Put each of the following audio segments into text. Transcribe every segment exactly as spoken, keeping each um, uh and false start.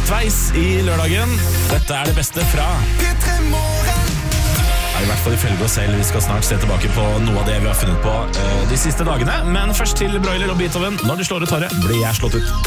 midtveis i lørdagen. Dette er det beste fra P tre Morgen. Ja, i hvert fall ifølge oss selv. Vi skal snart se tilbake på noe av det vi har funnet på uh, de siste dagene. Men først til Broiler og Beethoven. Når de slår ut håret, blir jeg slått ut.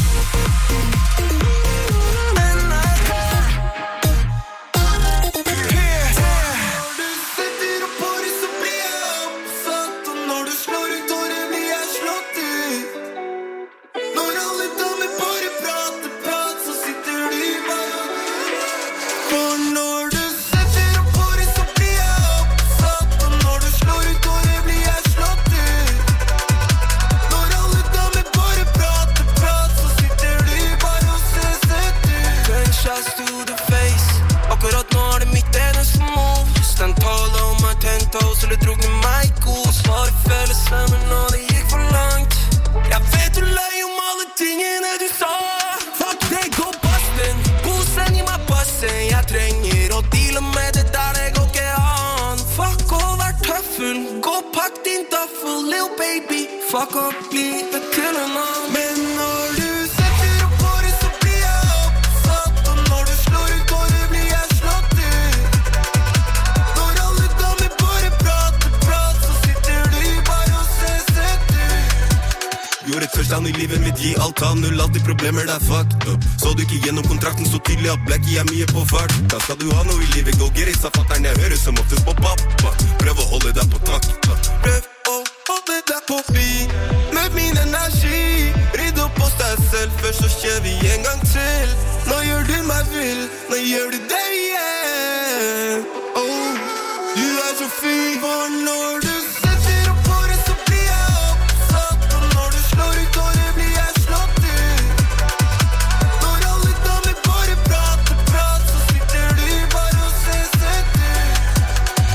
Fuck up, livet til en annen. Men når du setter opp håret, så blir jeg oppsatt. Og når du slår ut håret, blir jeg slått ut. Når alle damer bare prater prat, så sitter du bare og ser sett ut. Gjorde touchdown i livet mitt, gi alt av null. Alltid problemer, det er fucked up. Så du ikke gjennom kontrakten så tydelig at Blackie er mye på fart. Da skal du ha noe i livet, go get it, sa fatteren. Jeg hører som oftest på pappa. Prøv å holde deg på takt. Prøv å holde deg på bi. Møt min energi. Rydd opp hos deg selv, først så skjer vi en gang til. Nå gjør du meg vill, nå gjør du det igjen. Oh, du er så fin. For når du setter opp håret, så blir jeg oppsatt. Og når du slår ut håret, blir jeg slått ut. Når alle damer bare prater prat, så sitter du bare og ser sett ut.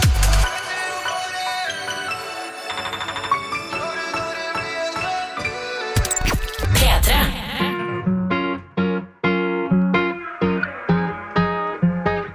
P tre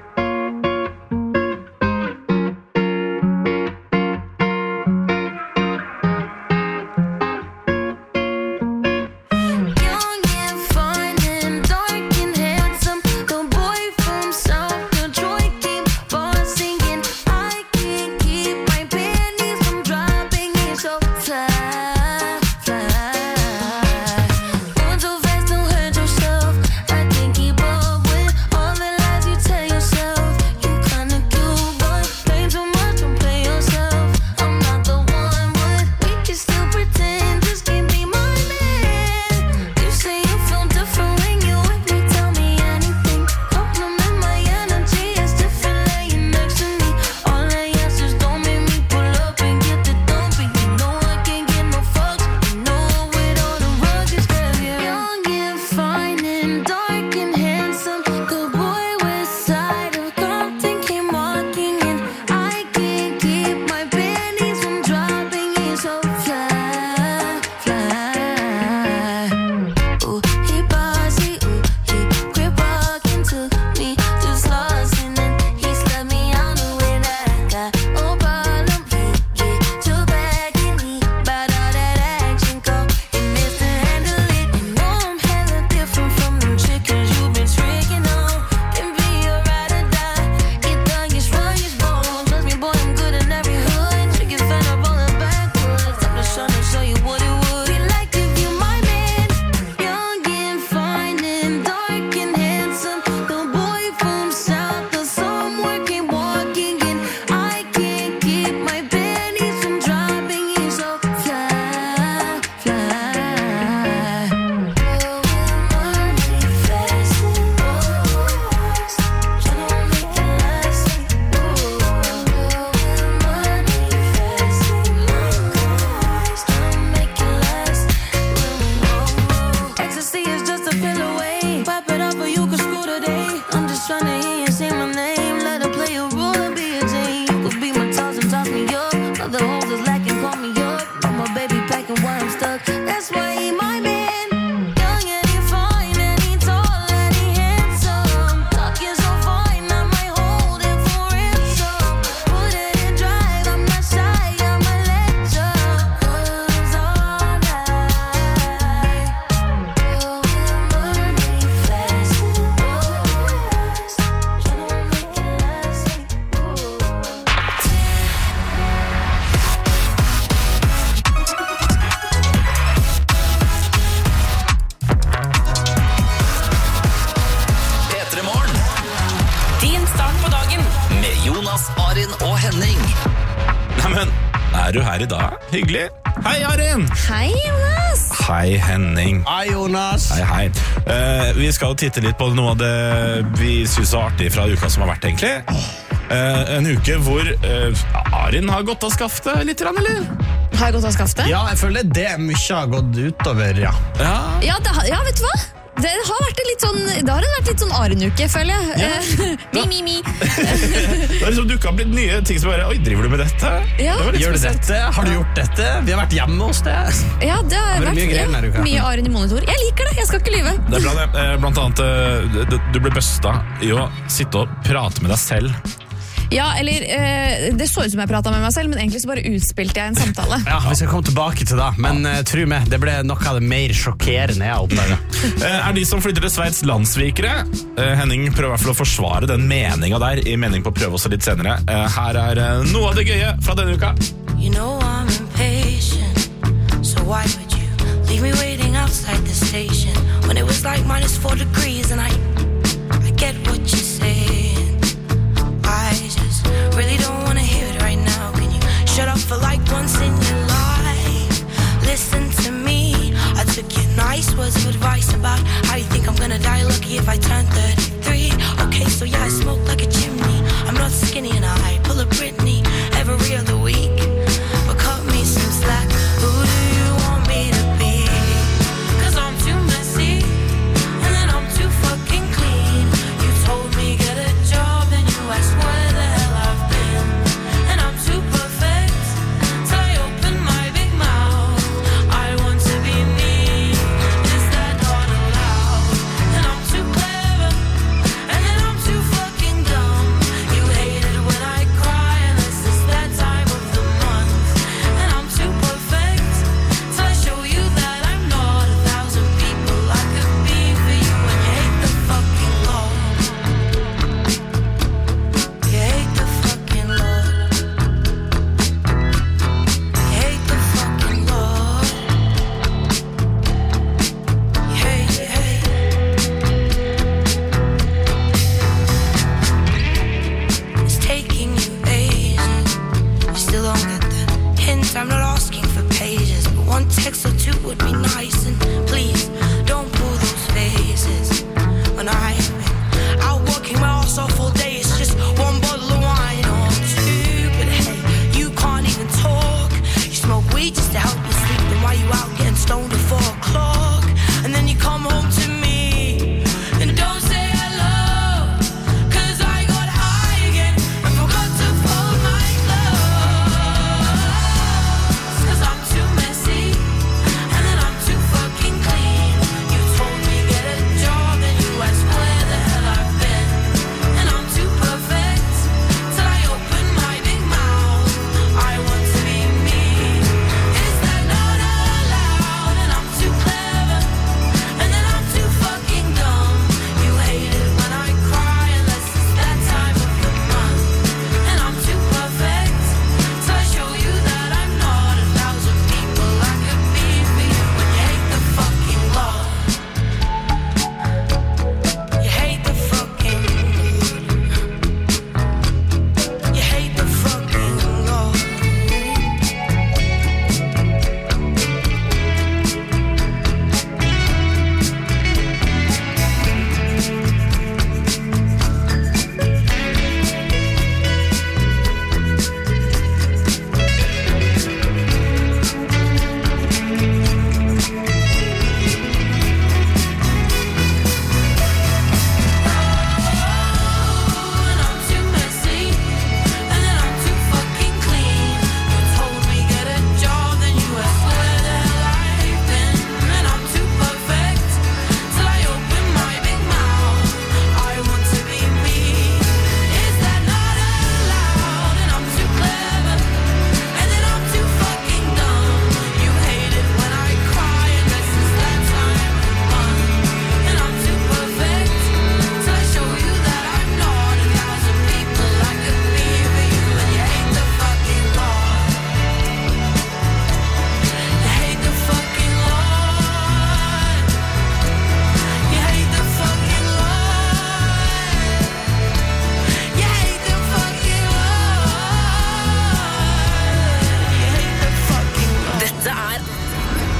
her i dag. Hyggelig. Hei, Arin. Hei, Jonas. Hei, Henning. Hei, Jonas. Hei, hei. Uh, vi skal titte litt på noe av det vi synes var artig fra uka som har vært, egentlig. Uh, en uke hvor uh, Arin har gått av skaftet litt, eller? Har jeg gått av skaftet? Ja, jeg føler det mye har gått utover, ja. Ja, Ja, det, har- ja vet du hva? Det har vært en litt sånn, det har vært litt sånn Arin-uke, føler jeg. Ja. mi, mi, mi. det har liksom dukket opp litt nye ting som bare, oi, driver du med dette? Ja. Det var litt Gjør du spesielt. dette? Har du gjort dette? Vi har vært hjemme hos deg. Ja, det har Det har vært vært mye greier denne ja, uka. mye Arin i monitor. Jeg liker det, jeg skal ikke lyve. Det er bra det. Eh, Blant annet, eh, du- du ble busta i å sitte og prate med deg selv. Ja, eller eh, det så ut som jeg pratet med meg selv, men egentlig så bare utspilte jeg en samtale. Ja, vi skal komme tilbake til det, men uh, tro meg, det ble noe av det mer sjokkerende jeg oppdaget. Eh, Er de som flytter til Sveits landsvikere? Eh, Henning prøver i hvert fall å forsvare den meningen der i mening på å prøve også litt senere. Eh, Her er eh, noe av det gøye fra denne uka. You know I'm impatient, so why would you leave me waiting outside the station when it was like minus four degrees and I, I get what you're saying. I just really don't want to hear it right now. Can you shut up for like once in your life? Listen to me. I took your nice words of advice about how you think I'm gonna die lucky if I turn thirty-three. Okay, so yeah, I smoke like a chimney. I'm not skinny and I pull a Britney every other week. But cut me some slack. Who do you want me to be? Cause I'm too messy and then I'm too fucking clean. You told me get a job and you asked where the hell I've been. And I'm too perfect till I open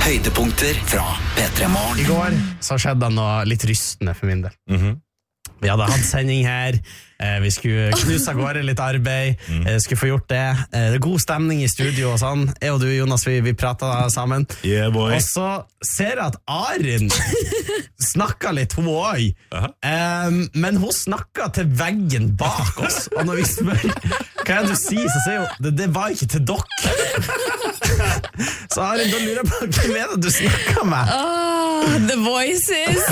Høydepunkter fra P tre Morgen. I går så skjedde det noe litt rystende for min del. Mhm. Vi hadde hatt sending her, eh, vi skulle knuse av gårde litt arbeid, mm. eh, skulle få gjort det. Eh, det er god stemning i studio og sånn. Jeg og du, Jonas, vi, vi pratet sammen. Yeah, boy. Og så ser jeg at Arin snakket litt, hun også. Uh-huh. Eh, men hun snakket til veggen bak oss. Og når vi spør hva er det du sier, så sier hun, det, det var ikke til dere. Så Arin, da lurer jeg på, hvem er det du snakket med? Oh, The Voices.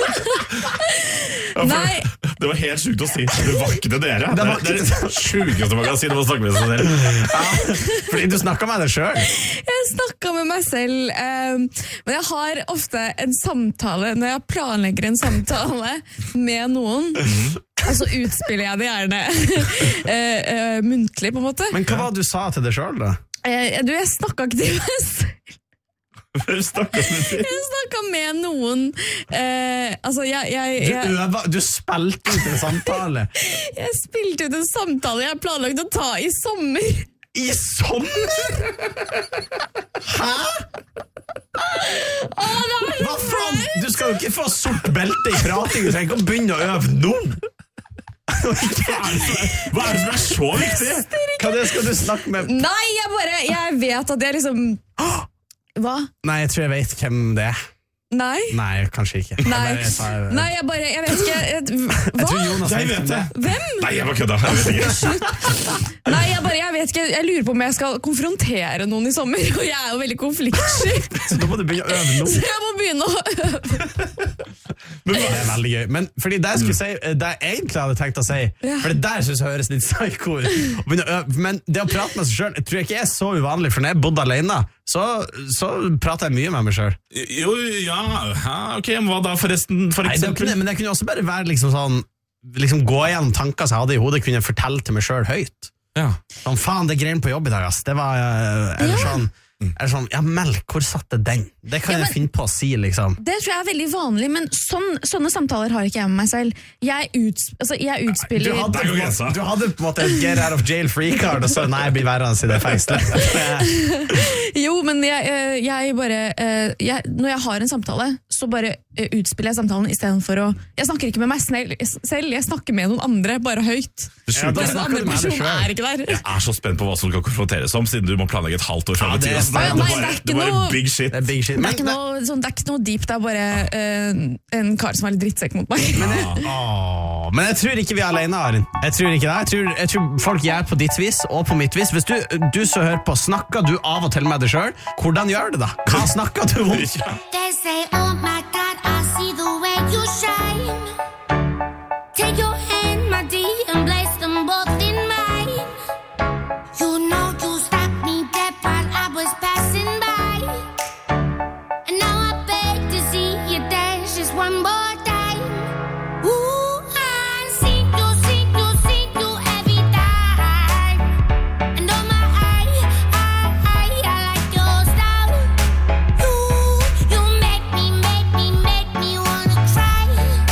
Nei. Det var helt sykt å si. Det var ikke til dere. Det, det, det er det sykeste man kan si når man snakker med seg selv. Ja, fordi du snakket med deg selv. Jeg snakket med meg selv, um, men jeg har ofte en samtale, når jeg planlegger en samtale med noen, mm. og så utspiller jeg det gjerne uh, uh, muntlig på en måte. Men hva var det du sa til deg selv da? Uh, du, jeg snakket ikke til meg selv. Hvem snakket med deg? Jeg snakket med noen eh, altså jeg, jeg, jeg Du, øver, du spilte ut en samtale. Jeg spilte ut en samtale jeg planlagde å ta i sommer. I sommer? Hæ? Åh, hva faen? Du skal jo ikke få sort belte i prating. Du trenger ikke å begynne å øve nå. Hva er det som er, hva er, det som er så viktig? Hva det skal du snakke med? Nei, jeg bare Jeg vet at jeg liksom Hva? Nei, jeg tror jeg vet hvem det er. Nei? Nei, kanskje ikke. Nei, jeg bare, jeg sa, jeg, Nei, jeg bare Jeg vet ikke jeg, Hva? Jeg tror Jonas jeg vet det. Hvem? Nei, jeg var kødda. Jeg vet ikke. Nei, jeg bare Jeg vet ikke Jeg lurer på om jeg skal konfrontere noen i sommer. Og jeg er jo veldig konfliktsky. Så da må du begynne å øve nå. Så jeg må begynne å øve. Men, det er veldig gøy. Men fordi det jeg skulle si, det jeg egentlig hadde tenkt å si, ja. for det der synes jeg høres litt psyko ut. Men det å prate med seg selv, jeg tror ikke jeg er så uvanlig, for når jeg bodde alene, så, så prater jeg mye med meg selv. Jo, ja, ok, men hva da forresten, for Nei, det eksempel? kunne, men det kunne også bare være liksom sånn, liksom gå igjennom tanker som jeg hadde i hodet, kunne jeg fortelle til meg selv høyt. Ja. Sånn, faen, det greien på jobb i dag, ass. Det var, eller Ja. sånn, er sånn, ja, melk, hvor satt det den? Det kan Ja, men- jeg finne på å si, liksom. Det tror jeg er veldig vanlig, men sånn, sånne samtaler har ikke jeg med meg selv. Jeg, uts, altså, jeg Du utspiller hadde, Der går grensa. du hadde på en måte et get out of jail free card, og så, nei, jeg blir værende i det fengselet. Jo, men jeg, eh, jeg bare eh, jeg, Når jeg har en samtale, så bare eh, utspiller jeg samtalen i stedet for å Jeg snakker ikke med meg snell, selv, jeg snakker med noen andre, bare høyt. Det Ja, da sjuke Den snakker andre du med deg personen selv. er ikke der. Jeg er så spent på hva som skal konfronteres om, siden du må planlegge et halvt år frem Ja, i det tid. er- Altså, Det er Nei, bare, det er det ikke er bare noe- big shit. Det er big shit. Det Men, er ikke noe, sånn, det er ikke noe deep, det er bare eh, en kar som er litt drittsekk mot meg. men, jeg, åh, men jeg tror ikke vi er alene, Arin. Jeg tror ikke det. Jeg tror, jeg tror folk gjør på ditt vis og på mitt vis. Hvis du, du så hører på, snakker du av og til med deg selv? Hvordan gjør du det da? Hva snakker du om? They say, oh my God, I see the way you shine. Take your hand, my dear, and place them both in mine. You know you stopped me dead while I was passing by. And now I beg to see you dance just one more time. Ooh, I see you, see you, see you every time. And oh my, I, I, I, I like your style. You, you make me, make me, make me wanna cry.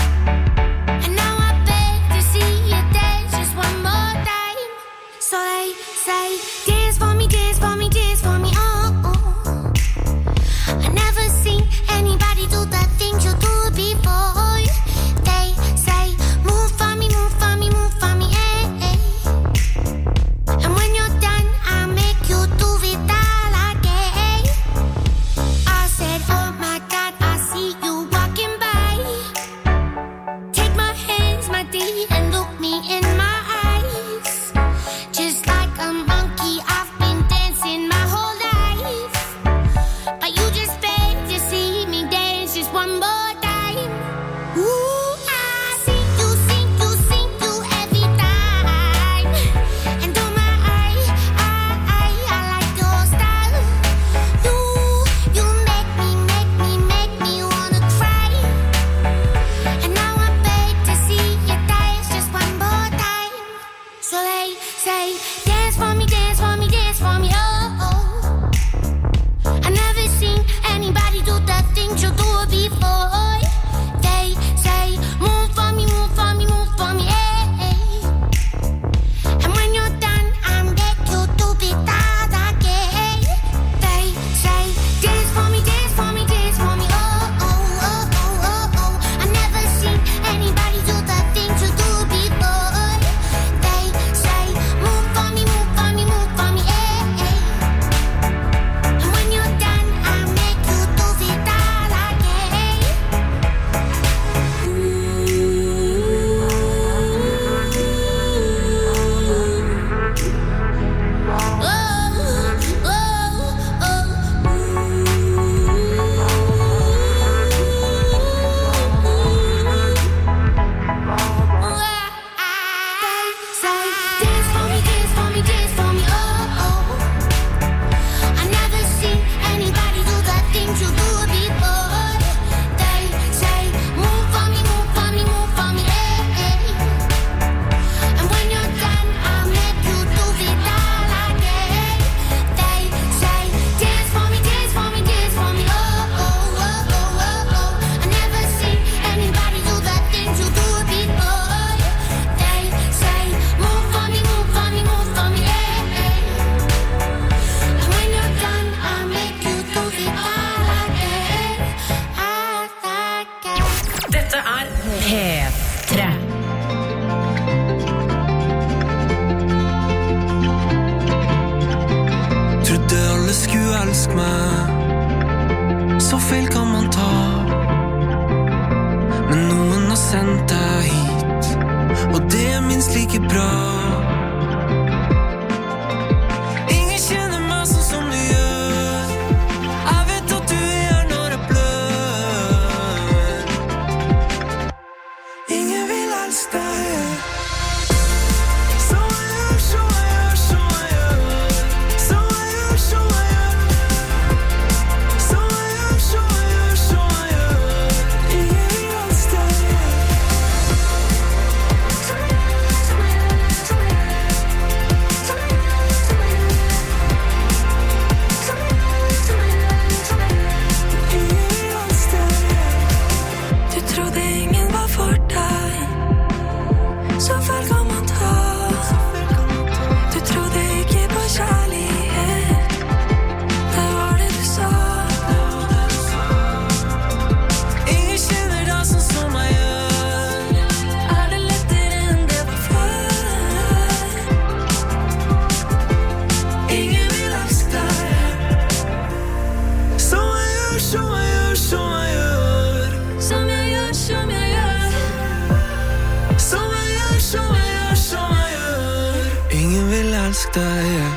deg, yeah.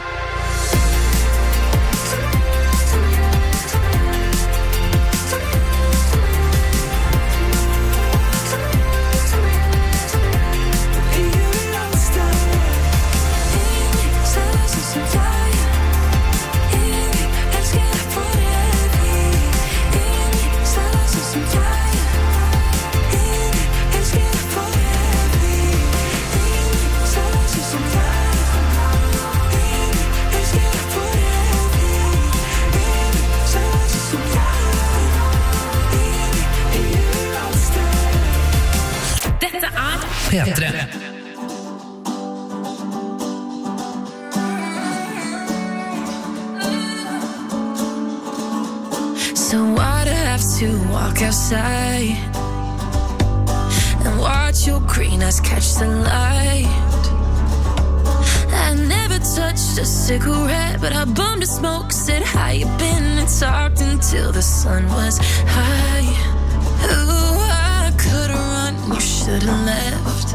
P tre. So why'd I have to walk outside and watch your green eyes catch the light? I never touched a cigarette, but I bummed a smoke, said how you been, and talked until the sun was high. Ooh, I could've run, you should've left.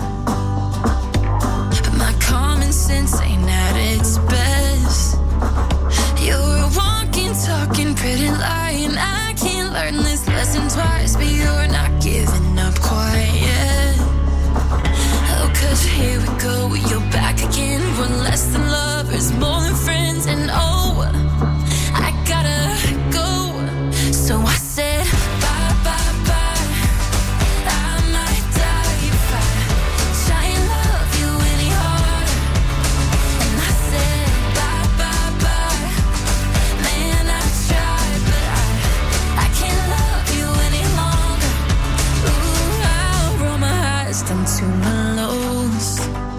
But my common sense ain't at its best. You're a walking, talking, pretty lie, and I can't learn this lesson twice, but you're not giving up quite yet. Oh, cause here we go, you're back again. We're less than lovers, more than friends, and oh, I gotta go. So I said bye, bye, bye. I might die if I try and love you any harder. And I said bye, bye, bye. Man, I tried, but I, I can't love you any longer. Ooh, I'll roll my eyes down to my lows.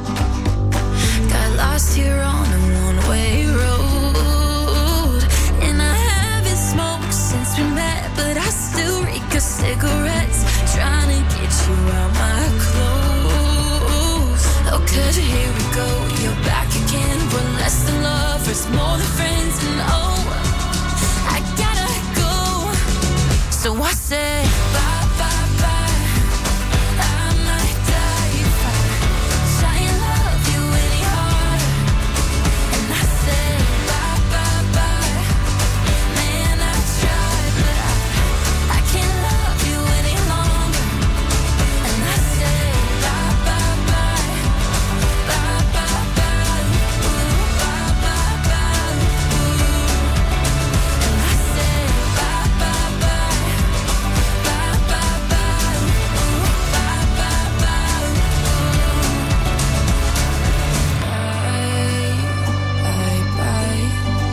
Got lost here on a one-way road, and I haven't smoked since we met, but I still reek of cigarettes, trying to get you out my clothes. Oh, cause here we go, you're back again. We're less than lovers, more than friends, and oh, I gotta go. So I said bye, bye, bye. I might die if I try and love you any harder. And I said bye, bye, bye. Man, I tried, but I, I can't love you any longer. And I said bye, bye, bye. Bye, bye, bye. Ooh, bye, bye, bye. Ooh. And I said bye, bye, bye. Bye, bye, bye. Ooh, bye, bye, bye. Bye, bye,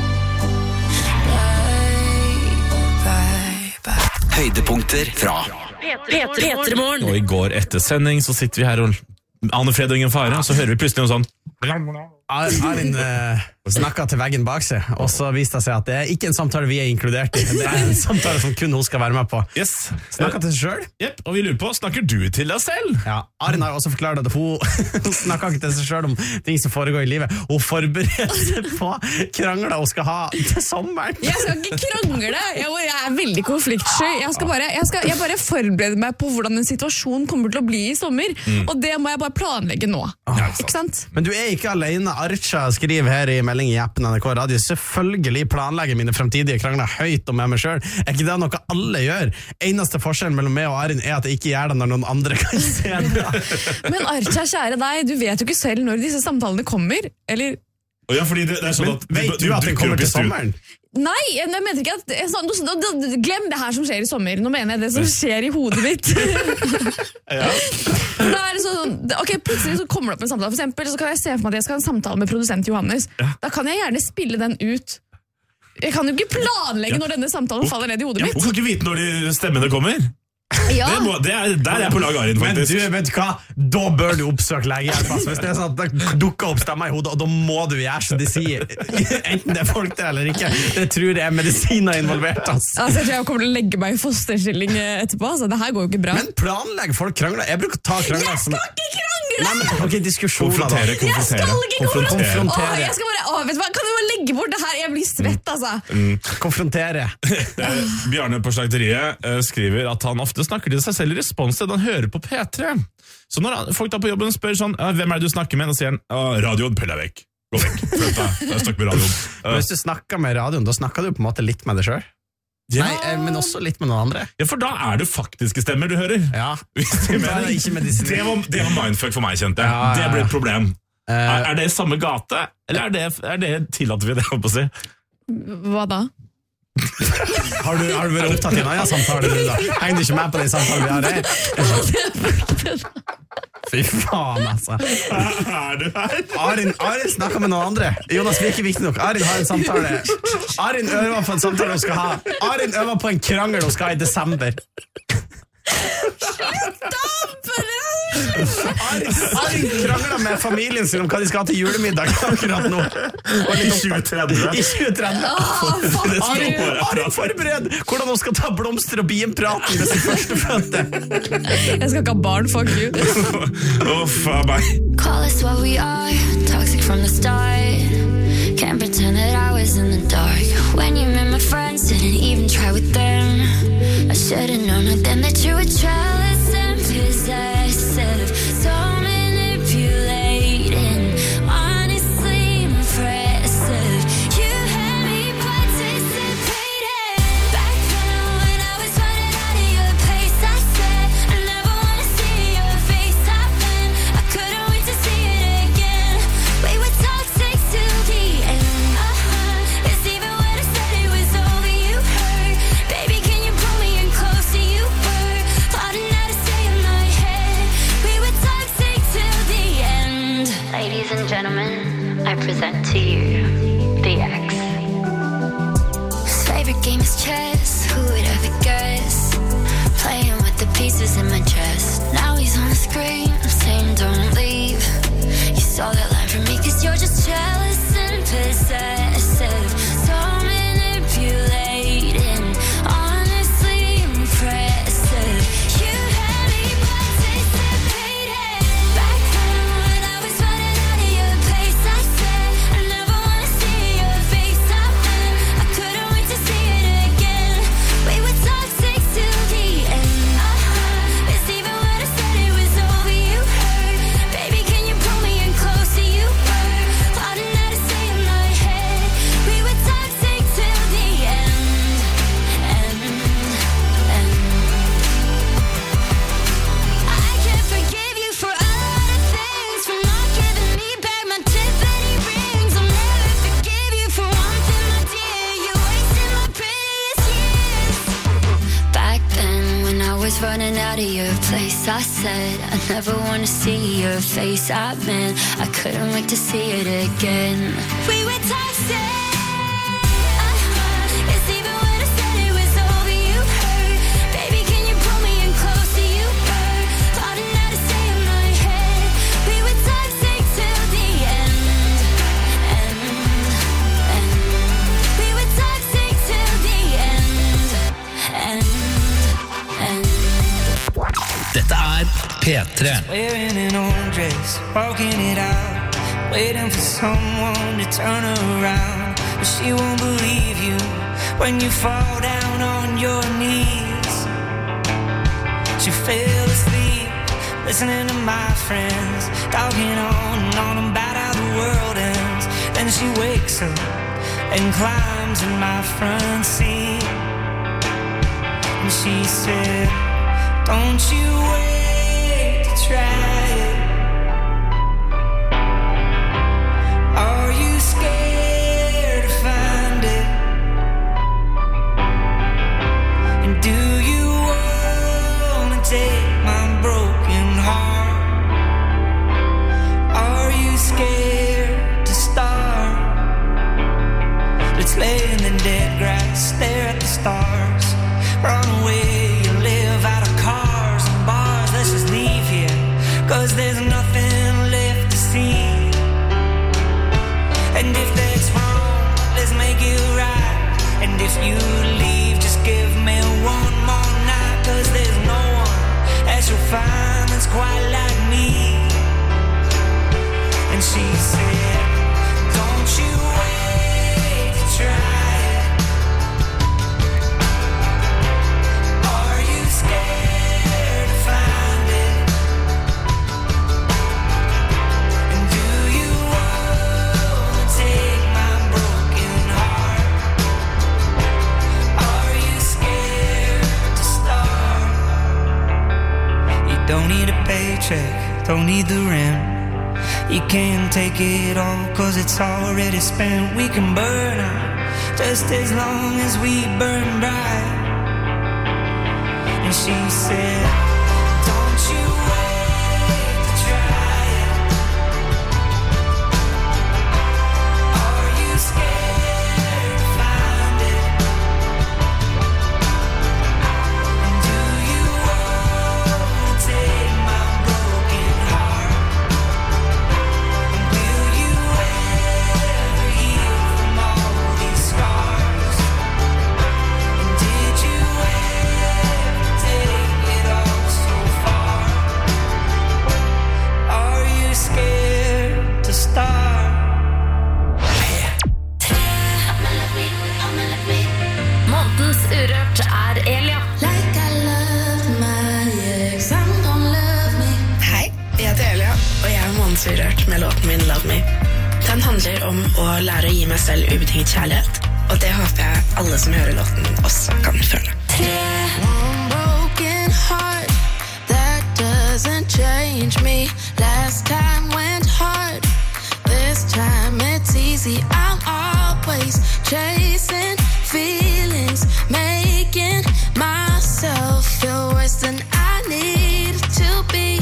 bye. Bye, bye. Høydepunkter fra P tre Morgen. Og i går etter sending så sitter vi her og Anne Fred og ingen fare, og så hører vi plutselig noe sånn. Arin uh, snakket til veggen bak seg, og så viste det seg at det er ikke en samtale vi er inkludert i. Det er en samtale som kun hun skal være med på. Yes. Snakket til seg selv. Yep, og vi lurer på, snakker du til deg selv? Ja, Arin har også forklart at hun, hun snakker ikke til seg selv om ting som foregår i livet. Hun forbereder seg på krangler hun skal ha til sommeren. Jeg skal ikke krangle, jeg, jeg er veldig konfliktsky. Jeg, skal bare, jeg, skal, jeg bare forbereder meg på hvordan en situasjon kommer til å bli i sommer, mm. og det må jeg bare planlegge nå. Ah, ikke sant? Men du er ikke alene. Archa skriver her i melding i appen N R K Radio: selvfølgelig planlegger mine fremtidige krangler høyt og med meg selv. Er ikke det noe alle gjør? Eneste forskjellen mellom meg og Arin er at jeg ikke gjør det når noen andre kan se det. Men Archa, kjære deg, du vet jo ikke selv når disse samtalene kommer, eller... Oh ja, fordi det, det er sånn at vet du, du at den kommer til sommeren? Nei, jeg mener ikke at jeg, så, så, så, glem det her som skjer i sommer. Nå mener jeg det som skjer i hodet mitt. Ja. Da er det sånn, ok, plutselig så kommer det opp en samtale. For eksempel så kan jeg se for meg at jeg skal ha en samtale med produsent Johannes. Ja. Da kan jeg gjerne spille den ut. Jeg kan jo ikke planlegge ja. når denne samtalen faller ned i hodet ja, mitt. Hun kan ikke vite når de stemmene kommer. Ja. Det må, det er, der er jeg på lag Arin, faktisk. Men du, vet du hva? Da bør du oppsøke legehjelp. Altså. Hvis det er sånn at det dukker opp stemmer i hodet, og da må du gjøre som de sier. Enten det er folk der eller ikke. Det tror jeg er medisiner involvert. Altså. Altså, jeg tror jeg kommer til å legge meg i fosterstilling etterpå. Altså. Det her går jo ikke bra. Men planlegg folk krangler. Jeg bruker å ta krangler. Jeg skal ikke krangle! Nei, men, ok, diskusjoner konfrontere, da. konfrontere. Jeg skal ikke konfrontere. Åh, jeg skal bare, åh, vet du hva? Kan du bare legge bort det her? Jeg blir svett, altså. Mm. Konfrontere. Bjarne på slakteriet uh, skriver at han ofte snakker til seg selv i respons til at han hører på P tre. Så når han, folk da på jobben spør sånn, hvem er det du snakker med? Og sier han, radioen pøller vekk. Gå vekk. Flytt deg. Jeg snakker med radioen. Men hvis du snakker med radioen, da snakker du på en måte litt med deg selv. Ja. Nei, men også litt med noen andre. Ja, for da er det faktiske stemmer du hører. Ja. Det, ikke det, var, det var mindfuck for meg, kjente jeg. Ja, ja, ja. Det ble et problem. Uh, er, er det samme gate, eller er det, er det tillater vi det, jeg på å si? Hva da? har, du, har du vært opptatt i en annen samtale du da? Henger du ikke med på den samtalen vi har her? Fy faen, altså. Er du her? Arin, Arin snakker med noen andre. Jonas, vi er ikke viktig nok. Arin har en samtale. Arin øver på en samtale hun skal ha. Arin øver på en krangel hun skal ha i desember. Arin, Arin krangler med familien sin om hva de skal ha til julemiddag akkurat nå. I tjue tretti. I tjue tretti. Arin, Arin forbered hvordan hun skal ta blomster og bienpraten med sin første fødte. Jeg skal ikke ha barn, fuck you. Uff, bye. Call us what we are, toxic from the start. Can't pretend that I was in the dark. When you met my friends, didn't even try with them. I should've known then that you were jealous and possessive. So manipulating, honestly impressive. You had me participating. Back then when I was running out of your pace, I said I never wanna see your face. I meant I couldn't wait to see it again. We were toxic till the end. Uh-huh. It's even when I said it was over, you hurt. Baby, can you pull me in closer? You were plotting how to stay in my head. We were toxic till the end. Ladies and gentlemen, I present to you the X. His favorite game is chess. Who would ever guess? Playing with the pieces in my chest. Now he's on the screen, I'm saying don't leave. You saw that line from me cause you're just jealous and possessive. So manipulating, honestly impressive. You had me participating. Back then when I was running out of your pace, I said I never wanna see your face. I meant I couldn't wait to see it again. We were toxic till the end. Uh-huh. It's even when I said it was over, you hurt. Baby, can you pull me in closer? You were plotting how to stay in my head. We were toxic till the end. End, end. I can't forgive you for a lot of things, for not giving me back my Tiffany rings. I'll never forgive you for one thing, my dear. You wasted my prettiest years. Back then when I was running out of your place, I said I never want to see your face. I meant I couldn't wait to see it again. We were toxic. Uh-huh. It's even when I said it was over, you hurt. Baby, can you pull me in closer? You were plotting how to stay in my head. We were toxic till the end. End, end. We were toxic till the end. End, end. Dette er P tre. Wearing an old dress, walking it out, waiting for someone to turn around. But she won't believe you when you fall down on your knees. She fell asleep, listening to my friends, talking on and on about how the world ends. Then she wakes up and climbs in my front seat. And she said, don't you wait to try it. Are you scared to find it? And do you wanna take my broken heart? Are you scared to start? Let's lay in the dead grass, stare at the stars, run away, you live out of cars and bars. Let's just leave here, cause there's nothing left to see. And if that's wrong, let's make it right. And if you leave, just give me one more night. Cause there's no one that you'll find that's quite like me. And she said, don't you wait to try it. Are you scared to find it? And do you want paycheck, don't need the rent. You can't take it all cause it's already spent. We can burn out just as long as we burn bright. And she said, don't you wait to try it. Are you scared to find it? And do you want to take my broken heart? And will you ever heal from all these scars? And did you ever take it all so far? Are you scared to start? Månedens urørt er Elia. Like I love my ex, I'm gonna love me. Hei, jeg heter Elia, og jeg er månedens urørt med låten min Love Me. Den handler om å lære å gi meg selv ubetinget kjærlighet, og det håper jeg alle som hører låten også kan føle. One broken heart that doesn't change me. Last time went hard, this time it's easy. I'm always chasing feelings, making myself feel worse than I need to be.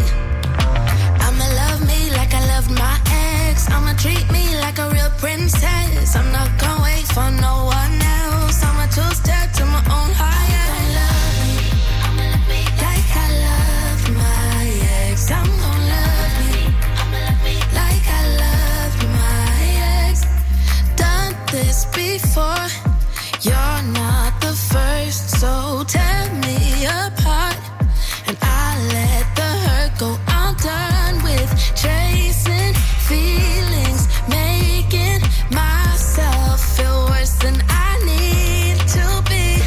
I'ma love me like I loved my ex. I'ma treat me like a real princess. I'm not gonna wait for no one else. I'ma two-step to my own higher. Love me, I'ma love me like I loved my ex. I'm gonna love me, I'ma love me like I loved my ex. Done this before. You're not the first, so tear me apart. And I let the hurt go. I'm done with chasing feelings, making myself feel worse than I need to be.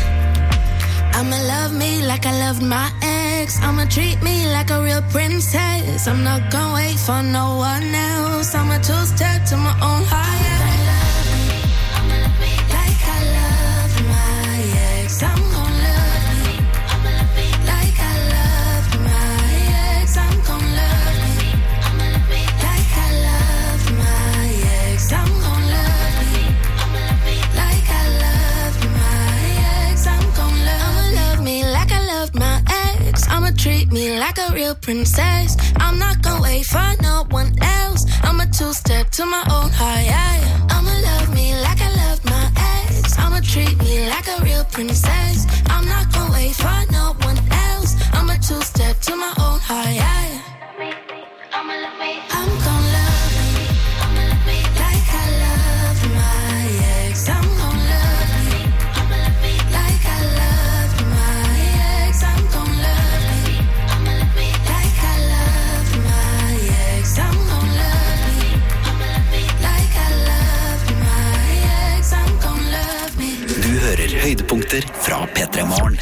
I'ma love me like I loved my ex. I'ma treat me like a real princess. I'm not gonna wait for no one else. I'ma two-step to my own higher. I'ma love me like I loved my ex. I'm gonna love me, I'ma love me like I loved my ex. I'm gonna love me, I'ma love me like I loved my ex. I'm gonna love me, I'ma love me like I loved my ex. I'm gonna love, love me like I loved my ex. I'ma treat me like a real princess. I'm not gonna wait for no one else. I'ma two-step to my own high. I'ma love me like I loved my ex. I'ma treat me like a real princess. I'm not gonna wait for no one else. I'ma two-step to my own high. I'ma love me, I'm gonna love me, I'ma love me like I loved my ex. I'm gonna love me, I'ma love me like I loved my ex. I'm gonna love me, I'ma love me like I loved my ex. I'm gonna love me, I'ma love me like I loved my ex. I'm gonna love me. Du hører høydepunkter fra P tre Morgen.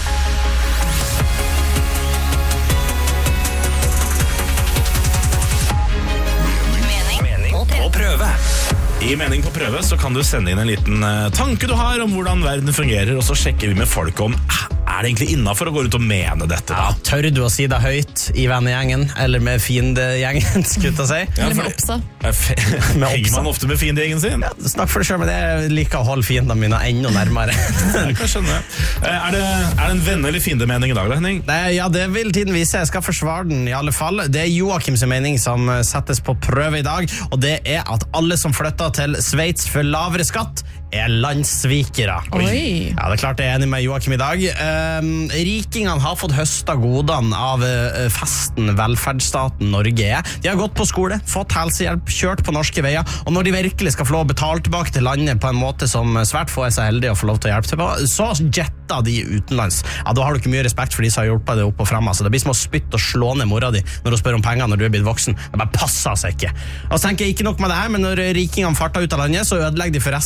På prøve. I Mening på prøve så kan du sende inn en liten uh, tanke du har om hvordan verden fungerer, og så sjekker vi med folk om uh, er det egentlig innenfor å gå ut og mene dette da? Ja, tør du å si det høyt i vennegjengen, eller med fiendegjengen, skulle jeg si? Eller med oppsa. Henger man ofte med fiendegjengen sin? Ja, snakk for deg selv, men jeg liker å holde fiendene mine enda nærmere. Jeg kan skjønne. Er det, er det en venn- eller fiendemening i dag da, Henning? Nei, ja, det vil tiden vise. Jeg skal forsvare den i alle fall. Det er Joakims mening som settes på prøve i dag, og det er at alle som flytter til Sveits for lavere skatt er landssvikere. Oi. Ja, det er klart jeg er enig med Joakim i dag. Um, rikingene har fått høsta godene av uh, festen velferdsstaten Norge er. De har gått på skole, fått helsehjelp, kjørt på norske veier, og når de virkelig skal få lov å betale tilbake til landet på en måte som svært få er så heldige å få lov til å hjelpe til på, så jetter de utenlands. Ja, da har du ikke mye respekt for de som har hjulpet deg opp og frem. Altså, det blir som å spytte og slå ned mora di når du spør om penger når du er blitt voksen. Det bare passer seg ikke. Og så tenker jeg ikke nok med det her, men når rikingene farter ut av landet, så ødelegger de for resten av gjengen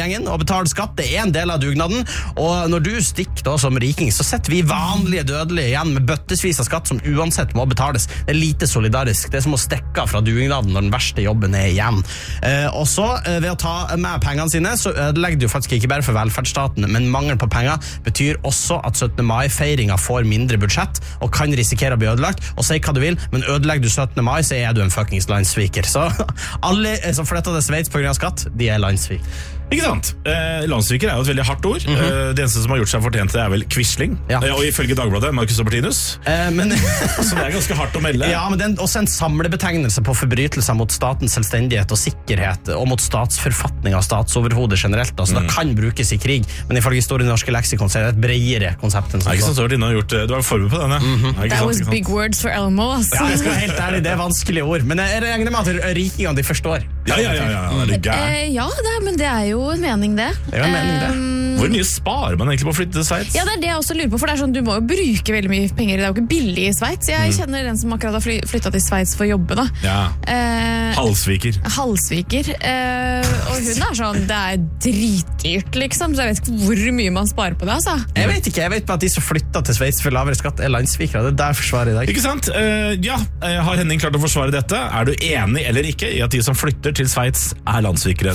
gjengen og betaler skatt, det er en del av dugnaden, og når du stikker da som riking, så setter vi vanlige dødelige igjen med bøttesvis av skatt som uansett må betales. Det er lite solidarisk, det er som å stikke fra dugnaden når den verste jobben er igjen. Eh, og så, eh, ved å ta med pengene sine, så ødelegger du faktisk ikke bare for velferdsstaten, men mangel på penger betyr også at syttende mai-feiringen får mindre budsjett, og kan risikere å bli ødelagt, og si hva du vil, men ødelegger du syttende mai, så er du en fuckings landssviker. Så alle som flytter til Sveits på grunn av skatt, de er landssvik. Ikke sant? Eh, landsviker er jo et veldig hardt ord. Mm-hmm. eh, Det eneste som har gjort seg fortjent det er vel Quisling. Ja. eh, Og ifølge Dagbladet, Marcus Albertinus. eh, men, Så det er ganske hardt å melde. Ja, men det er også en samlebetegnelse på forbrytelser mot statens selvstendighet og sikkerhet, og mot statsforfatning av statsoverhodet generelt. Altså, mm. Det kan brukes i krig, men ifølge Store norske leksikon så er det et bredere konsept enn sånn. Ikke sant, så har du gjort, du var forberedt på den, ja. Mm-hmm. That sant, was big words for Elmo, altså. Ja, jeg skal være helt ærlig, det er vanskelige ord, men jeg regner med at rikingene de forstår. Ja, ja, ja, ja, ja, det er gærent. Eh, ja, det er, men det er jo en mening det. Det er en mening det. Um, Hvor mye sparer man egentlig på å flytte til Sveits? Ja, det er det jeg også lurer på, for det er sånn, du må jo bruke veldig mye penger. Det er jo ikke billig i Sveits. Jeg Mm. kjenner den som akkurat har fly, flyttet til Sveits for å jobbe da. Ja, Eh, halsviker. halsviker. Eh, og hun er sånn, det er dritdyrt liksom, så jeg vet ikke hvor mye man sparer på det, altså. Jeg vet ikke, jeg vet bare at de som flytter til Sveits for lavere skatt er landsvikere. Det er der forsvaret i dag. Ikke sant? Eh, ja, eh, har Henning klart å forsvare dette? Er du enig eller ikke i at de som flytter til Sveits er landsvikere?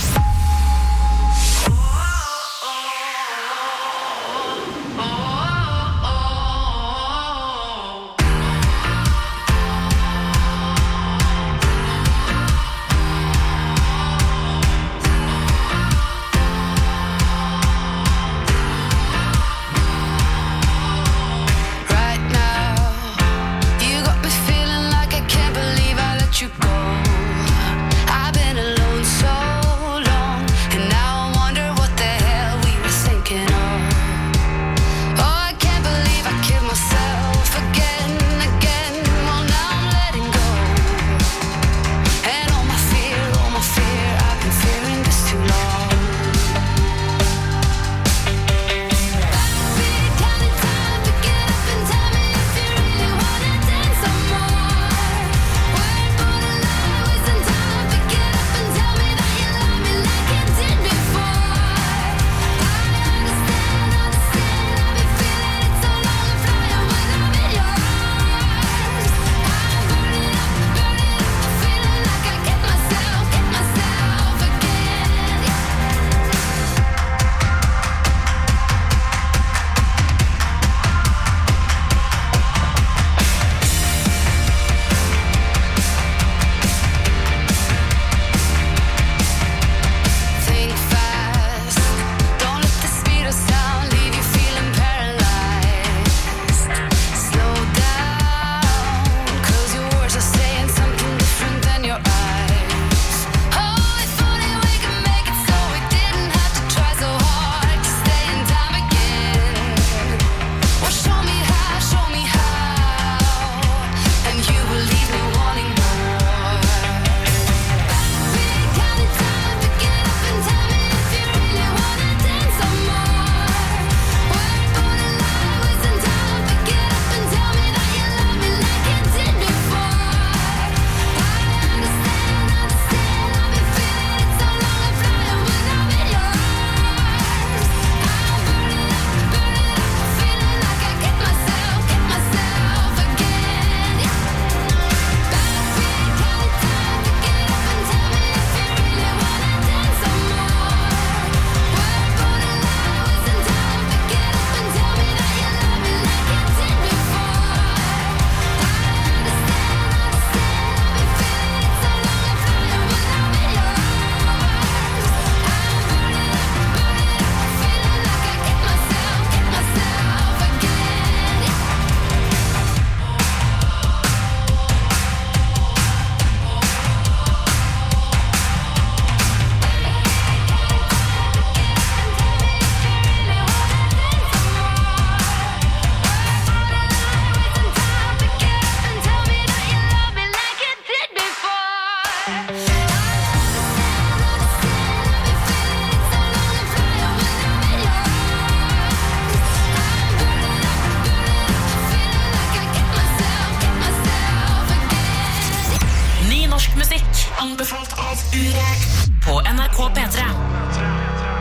Right now, you got me feeling like I can't believe I let you go. I've been alone so long, and now I wonder what the hell we were thinking of. Oh, I can't believe I killed myself again, again. Well, now I'm letting go. And all my fear, all my fear, I've been fearing this too long. Think fast, don't let the speed of sound leave you feeling paralyzed. Slow down, cause your words are saying something different than your eyes. Oh, if only we could make it so we didn't have to try so hard to stay in time again. Well, show me how, show me how, and you will leave me wanting more. Counting time to get up and tell me if you really wanna dance some more. We're born alive, wasting time to get up and tell me that you love me like you did before. I understand, understand, I've been feeling it so long, I'm flying when I'm in your arms. I'm burning up, burning up, feeling like I get myself, get myself again. Backbeat, counting time to get up and tell me if you really wanna dance some more. We're born alive, wasting time to get up and tell me that you love me like you did before. I understand, understand, I've been feeling it so long, I'm flying when I'm in your arms. I'm burning up, burning up, feeling like I get myself, get myself again. Ny norsk musikk anbefalt av Urek på N R K P tre.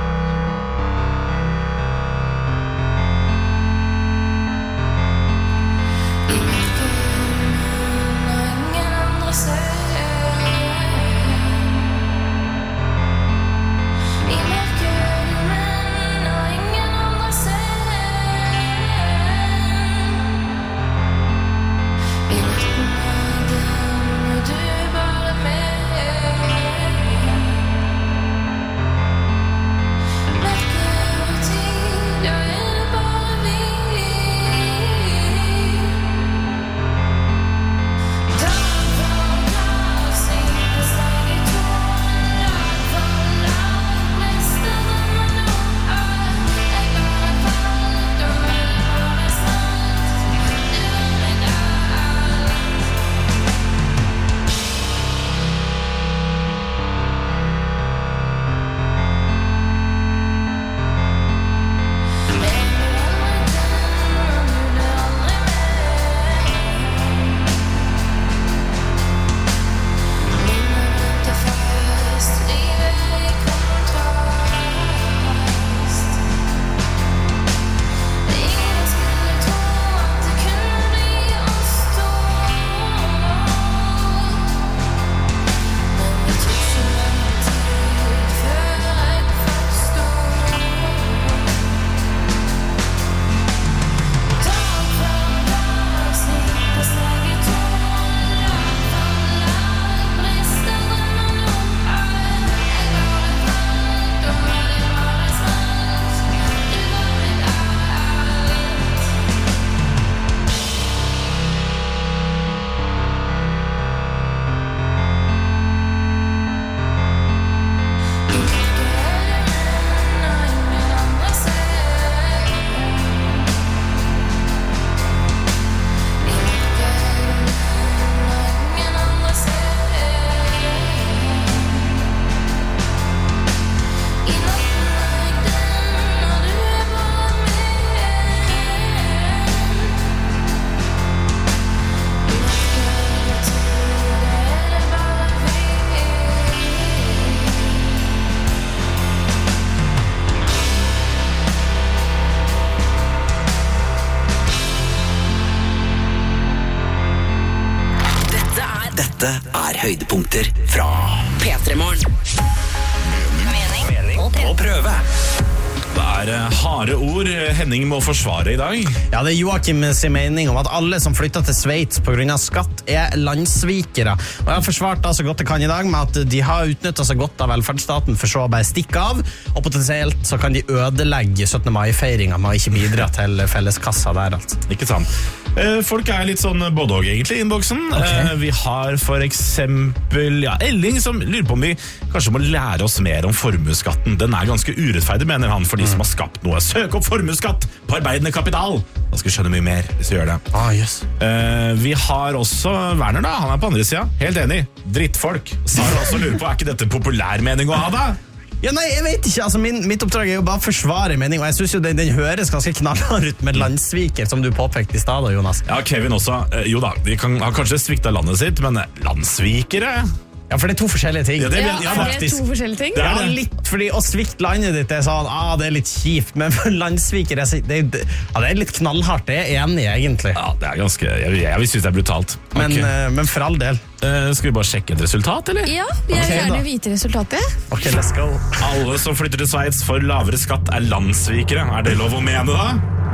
Dette er høydepunkter fra P tre Morgen. Mening, mening og prøve. Det er harde ord Henning må forsvare i dag. Ja, det er Joachim sin mening om at alle som flytter til Sveits på grunn av skatt er landsvikere. Og jeg har forsvart da så godt jeg kan i dag med at de har utnyttet seg godt av velferdsstaten for så å bare stikke av, og potensielt så kan de ødelegge syttende mai-feiringen med å ikke bidra til felleskassa der, altså. Ikke sant? Folk er litt sånn både og egentlig i innboksen. Okay. Vi har for eksempel ja, Elling som lurer på om vi kanskje må lære oss mer om formueskatten. Den er ganske urettferdig, mener han, for de som har skapt noe. Søk opp formueskatt på arbeidende kapital. Da skal vi skjønne mye mer hvis vi gjør det. Ah, yes. uh, Vi har også Werner da, han er på andre siden. Helt enig. Drittfolk. Sara også lurer på, er ikke dette populær mening å ha da? Ja, nei, jeg vet ikke, altså min, mitt oppdrag er jo bare å forsvare mening, og jeg synes jo den, den høres ganske knallhard ut med landsviker, som du påpekte i stedet, Jonas. Ja, Kevin også, eh, jo da, de kan ha kanskje sviktet landet sitt, men landsvikere? Ja, for det er to forskjellige ting. Ja, det, ja, ja, er det to forskjellige ting? Det er Ja, det. litt, fordi å svikte landet ditt er sånn, ah, det er litt kjipt, men for landsviker, det, det, det, ja, det er litt knallhardt, det er jeg enig egentlig. Ja, det er ganske, jeg, jeg vil synes det er brutalt. Men, Ok. uh, men for all del. Eh, skal vi bare sjekke et resultat, eller? Ja, jeg vil Ok, gjerne da. vite resultatet. Ok, let's go. Alle som flytter til Sveits for lavere skatt er landsvikere. Er det lov å mene da?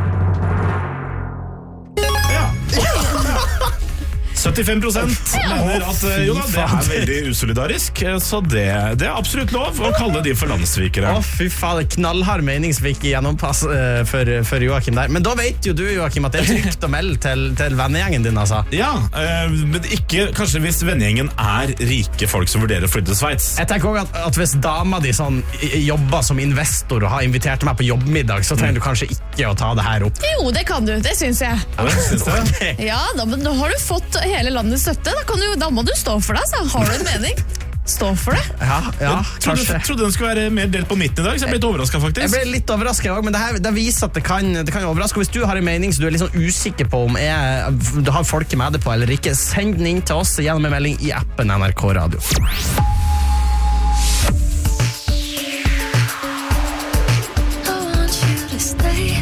Ja. syttifem prosent mener at eh, jo da, det er veldig usolidarisk, eh, så det, det er absolutt lov å kalle de for landsvikere. Å, fy faen, knallhard mening som fikk gjennompass uh, for, for Joachim der. Men da vet jo du, Joachim, at det er trygt å melde til, til vennegjengen din, altså. Ja, eh, men ikke kanskje hvis vennegjengen er rike folk som vurderer å flytte til Sveits. Jeg tenker også at, at hvis dama di sånn, i- jobber som investor og har invitert meg på jobbmiddag, så trenger du kanskje ikke å ta det her opp. Jo, det kan du, det synes jeg. Ja, det synes jeg. Ok. Ja, da, men nå har du fått hele landets støtte. Da, kan du, da må du stå for det, så har du en mening. Stå for det. Ja, ja, Jeg trodde, kanskje. trodde den skulle være mer delt på midten i dag, så jeg ble litt overrasket Jeg faktisk. ble litt overrasket også, men det, her, det viser at det kan, det kan jo overraske. Hvis du har en mening som du er litt sånn usikker på om er, du har folket med det på eller ikke, send den inn til oss gjennom en melding i appen N R K Radio. I want you to stay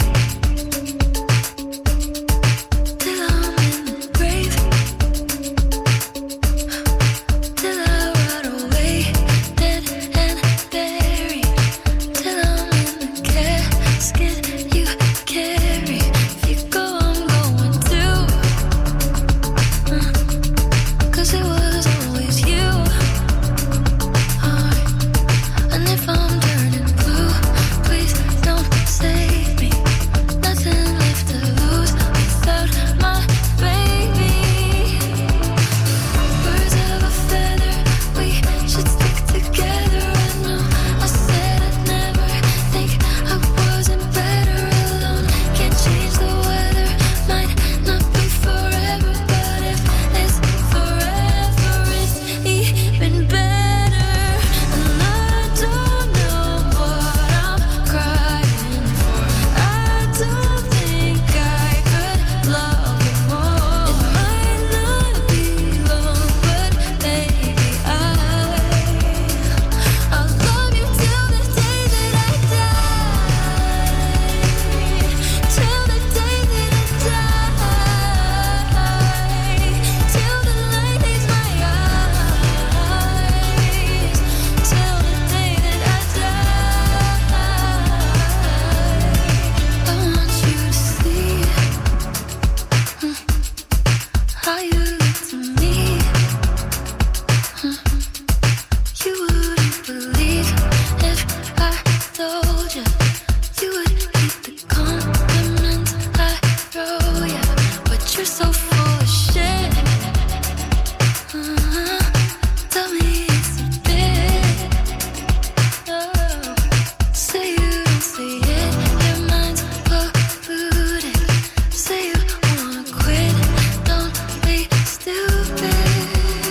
till I'm in the grave, till I rot away, dead and buried, till I'm in the casket you carry. If you go, I'm going too, uh, 'cause it was always you. Uh, and if I'm turning blue, please don't save me. Nothing left to lose without my baby. Birds of a feather, we should stick together. I know I said I'd never think I wasn't better alone. Can't change the weather, might not be forever, but if it's forever, it's even better. And I don't know what I'm crying for. I don't think I could love you more. It might not be long, but baby, I I'll love you till the day that I die. Till the day that I die. Till the light leaves my eyes. Till the day that I die. I want you to see mm, how you look to me. Mm, You wouldn't believe if I told you. You would hate the compliments I throw ya, but you're so full of shit. Uh-huh. Tell me it's a bit. Oh. Say you don't see it, your mind's polluted. Say you wanna quit, don't be stupid.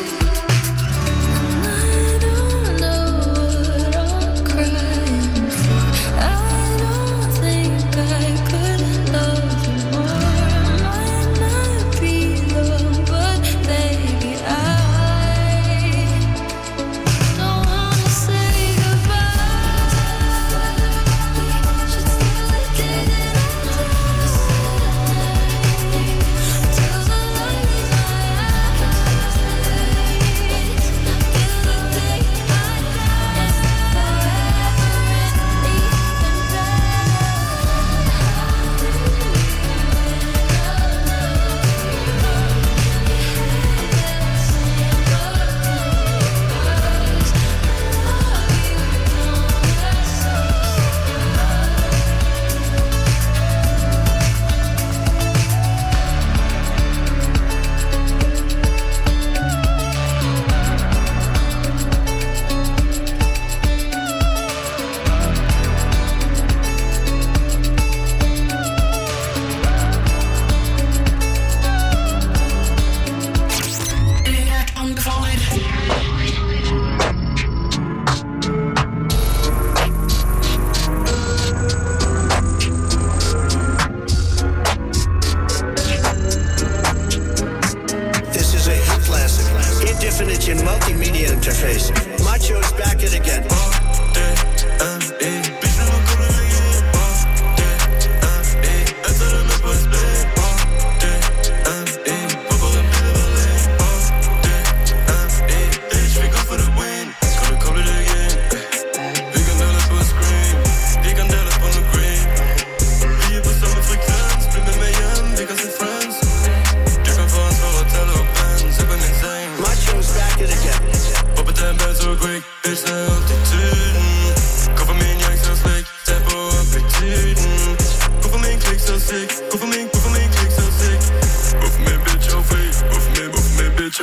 And I don't know what I'm crying for. I don't think I could love you more. Might not be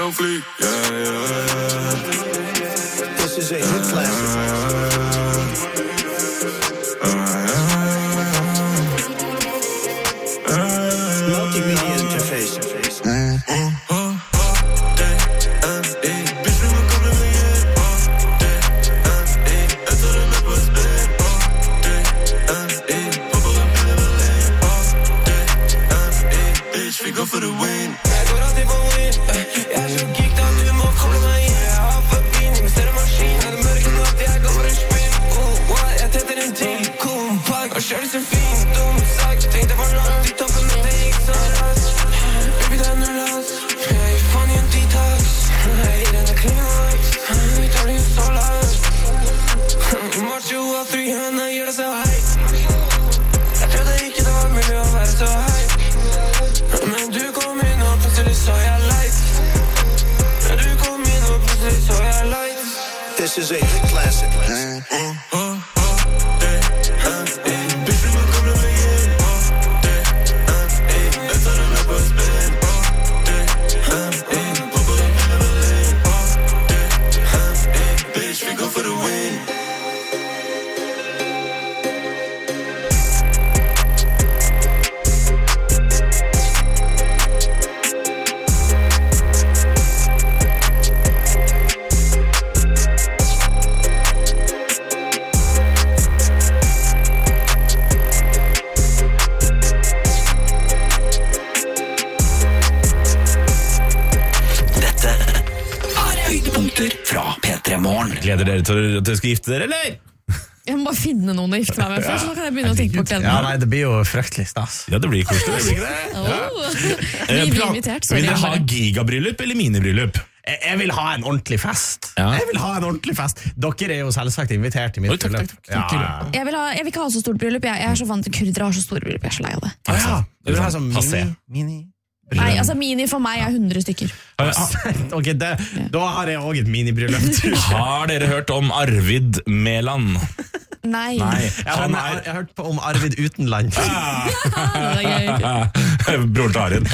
kan fly. Yeah, yeah, yeah. This is a hit classic. Multimedia interface. Vi går for the win. Jeg går alltid for win. Jeg er så geek da, du må koble meg inn. Jeg har forbi, investerer maskin. Er det mørke natt, jeg går for en spinn. Oh, what, jeg tetter en til. Kompakt, og kjører så fint. Dumt sagt, tenkte på langt i toppen, men det gikk så raskt. Baby, det er null ass. Jeg gir faen i en detox. Jeg gir denne klingvakt. Vi tar det jo så langt. March you all three, han gjør det så hei. Jeg trodde ikke det var mulig å være så hei. Men du kom inn og plutselig så jeg light. Men du kom inn og plutselig så jeg light. This is a hit classic. Bitch, vi går for the win. Fra P tre Morgen. Gleder dere til at dere skal gifte dere, eller? Jeg må bare finne noen å gifte meg med først, så kan jeg begynne å tenke på kledene. Ja, nei, det blir jo fryktelig stas. Ja, det blir koselig, det blir ikke det? Oh. Ja. Vi blir Plan- invitert, sorry. Vil dere ha gigabryllup eller minibryllup? Jeg, jeg vil ha en ordentlig fest. Ja. Jeg vil ha en ordentlig fest. Dere er jo selvsagt invitert til mitt Oi, takk, bryllup. takk, takk. Ja, ja. Jeg vil, ha, jeg vil ikke ha så stort bryllup. Jeg, jeg er så vant til kurdere har så store bryllup. Jeg er så lei av det. Ah, ja. Du vil ha sånn Passé. mini, mini. Nei, altså mini for meg er hundre stykker. Ok, det, da har jeg også et minibryllup. Har dere hørt om Arvid Mæland? Nei. Nei, Jeg har, han jeg, er jeg har hørt på om Arvid Utenland. Det er gøy. Broren til Arin.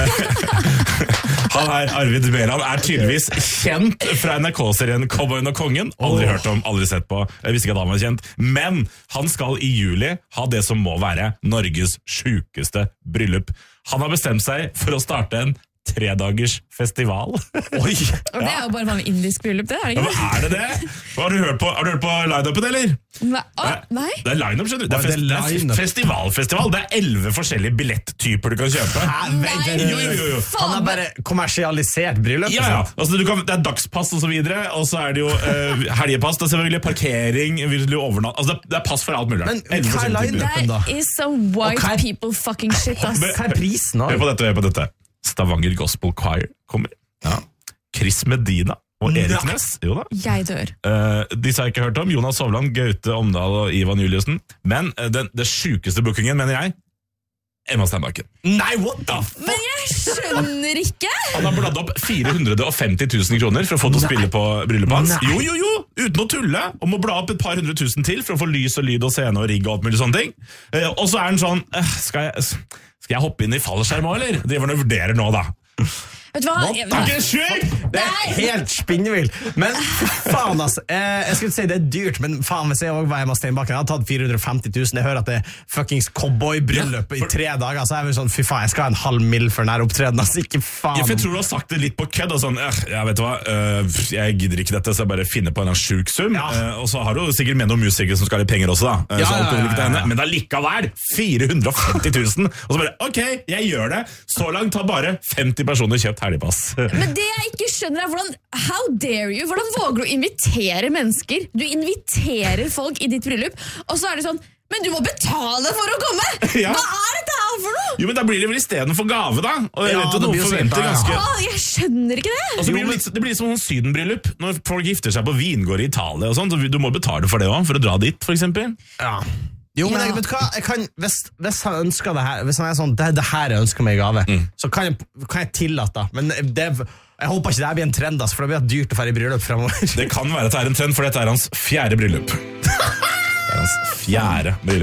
Han her, Arvid Mæland, er tydeligvis kjent fra N R K-serien Cowboyen og Kongen. Aldri hørt om, aldri sett på. Jeg visste ikke at han var kjent. Men han skal i juli ha det som må være Norges sjukeste bryllup. Han har bestemt seg for å starte en tredagers festival. Oi! Og det er jo bare vanlig indisk bryllup, det er det Ja, ikke? men er det det? Har du hørt på, har du hørt på line-upen, eller? Nei. Å, nei? Det er line-up, skjønner du. Det er, Hva er fest, det det er line-up? festivalfestival. Det er elleve forskjellige billetttyper du kan kjøpe. Hæ, vent, Nei. Jo, jo, jo, jo. Han har bare kommersialisert bryllup. Ja, ja. Altså, du kan, det er dagspass og så videre, og så er det jo uh, helgepass, det er selvfølgelig parkering, vil du overnatte. Altså, det, er- det er pass for alt mulig. Men elleve hva er forskjellige typer. line-up? That is some white Og hva er- people fucking shit, ass. Men- Hva er prisen Hør også? på dette, hør på dette. Stavanger Gospel Choir kommer. Ja. Chris Medina og Erik Nei. Næss. Jo da. Jeg dør. Uh, disse har jeg ikke hørt om. Jonas Sovland, Gaute Omdal og Ivan Juliussen. Men uh, den, det sykeste bookingen, mener jeg, Emma Steinbakken. Nei, what the f... Men jeg skjønner ikke! Han har bladd opp fire hundre femti tusen kroner for å få til å spille på bryllupet hans. Nei. Jo, jo, jo! Uten å tulle! Og må bla opp et par hundre tusen til for å få lys og lyd og scene og rigg og alt mulig sånne ting. Uh, og så er han sånn uh, skal, jeg, skal jeg hoppe inn i fallskjerm også, eller? Driver han og vurderer nå, da. Vet du hva? Jeg, Er ikke det sjukt? Det er helt spinnvill. Men faen, altså. Eh, jeg skulle si det er dyrt, men faen, hvis jeg også var Emma Steinbakken, jeg har tatt fire hundre femti tusen. Jeg hører at det er fuckings cowboybryllup i tre dager, så jeg er vel sånn, fy faen, jeg skal ha en halv mil for nær opptreden. Altså, ikke faen. Ja, for jeg tror du har sagt det litt på kødd og sånn, eh, ja, vet du hva, eh, jeg gidder ikke dette, så jeg bare finner på en eller annen sjuk sum. Ja. Eh, og så har du sikkert med noen musikere som skal ha litt penger også, da. Eh, Ja, så alt ja, går ja, ikke til henne. ja, ja. Men det er likevel fire hundre femti tusen. Og så bare, ok, jeg gjør det. Så langt har bare femti personer kjøpt helgepass. Men det jeg ikke skjønner er hvordan, how dare you? Hvordan våger du å invitere mennesker? Du inviterer folk i ditt bryllup, og så er det sånn, men du må betale for å komme! Ja. Hva er dette her for noe? Jo, men da blir det vel i stedet for gave, da. Og jeg Ja, vet jo, det noen blir jo så forventer litt, ja. ganske... Å, jeg skjønner ikke det! Og så blir det, litt, det blir som sånn sydenbryllup, når folk gifter seg på vingård i Italia og sånt, så du må betale for det også, for å dra dit, for eksempel. Ja. Jo, men Ja. jeg vet hva, jeg kan, hvis, hvis han ønsker det her, hvis han er sånn, det er det her jeg ønsker meg i gave, så kan jeg, kan jeg tillate det. Men det, jeg håper ikke det her blir en trend, ass, for det blir dyrt å fære i bryllup fremover. Det kan være at det er en trend, for dette er hans fjerde bryllup. Det er hans fjerde bryllup.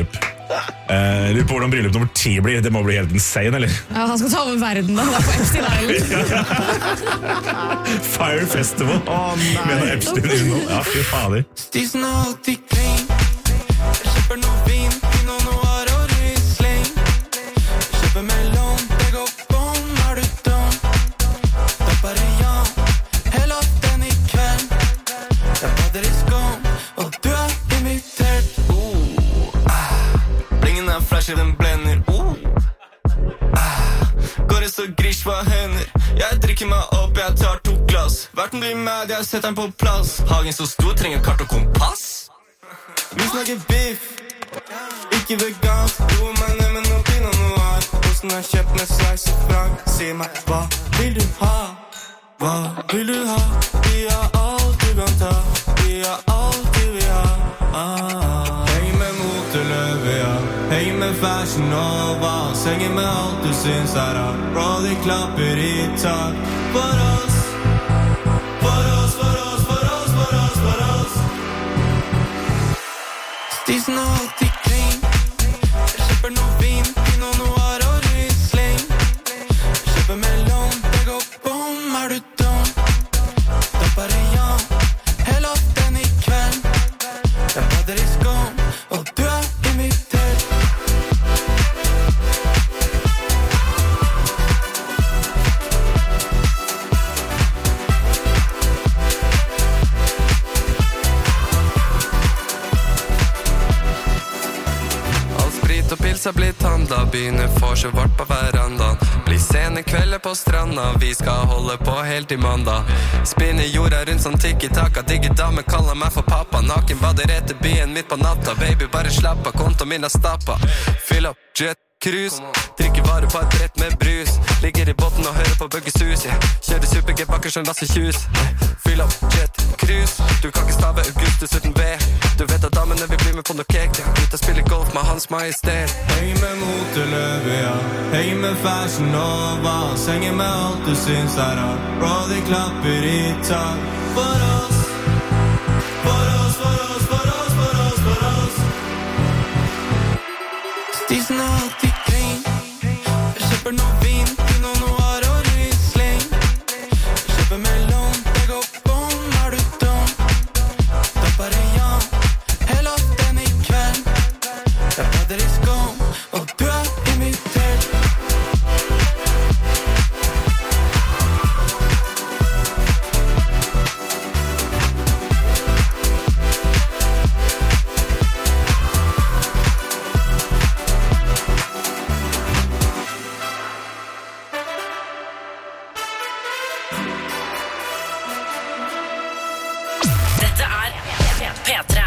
uh, Lurer på hvordan bryllup nummer ti blir. Det må bli helt insane, eller? Ja, han skal ta over verden da, da på Epstein Island. Fire Festival oh, med noe Epstein innom. Ja, fy fader. Stisen har alltid clean. Jeg kjøper noe vin, vin og noe og Riesling. Jeg kjøper melon, det går bom, er du dum? Da bare ja, hele den i kveld. Jeg bader i skum, og du er invitert. uh, ah. Blingen er flasher, den blender. uh. ah. Går det så grish på hender. Jeg drikker meg opp, jeg tar to glass. Verten blir mad, jeg setter den på plass. Hagen så stor, trenger kart og kompass. Vi snakker biff, ikke vegansk. Roer meg ned med noe pinot noir. Osten er kjøpt med slice og frank. Si meg, hva vil du ha? Hva vil du ha? Vi har alt du kan ta. Vi har alt du vil ha. ah. Henger med motorløve, ja. Henger med fashion Nova. Henger med alt du syns er rart. Bro, de klapper i tak. For oss, for oss, for oss, for oss, for oss, for oss. Stisen er alltid clean. Jeg kjøper noe vin, vin og noe og Riesling. Jeg kjøper melon, det går bom, er du dum? Da bare ja, hele den i kveld. Jeg bader i skum, og du er invitert. Og pils har blitt handla, begynner for så vart på verandaen. Blir sene kvelder på stranda, vi skal holde på helt i mandag. Spinner jorda rundt som tiki-taka, digge dame kaller meg for pappa. Naken bader etter byen midt på natta, baby bare slapp av, konto min er stappa. Fyll opp jet, cruise, drikker varer på et brett med brus. Ligger i botten og hører på Bugges hus, yeah. Kjører super-G bakker som Lasse Kjus. Fyll opp jet, cruise, du kan ikke stave Augustus uten B. Du vet at damene vil bli med på noe cake, ja. Ut og spille golf med Hans Majestet. Henger med motorløve, ja. Henger med fashion Nova. Henger med alt du syns er rart. Bro, de klapper i tak. For oss, for oss, for oss, for oss, for oss, for oss. Stisen er alltid clean. Jeg kjøper noe vin, vin og noe og Riesling. Jeg kjøper melon, det går bom, er du dum? Da bare ja, hele den i kveld. Jeg bader i skum, og du er invitert. Dette er P tre.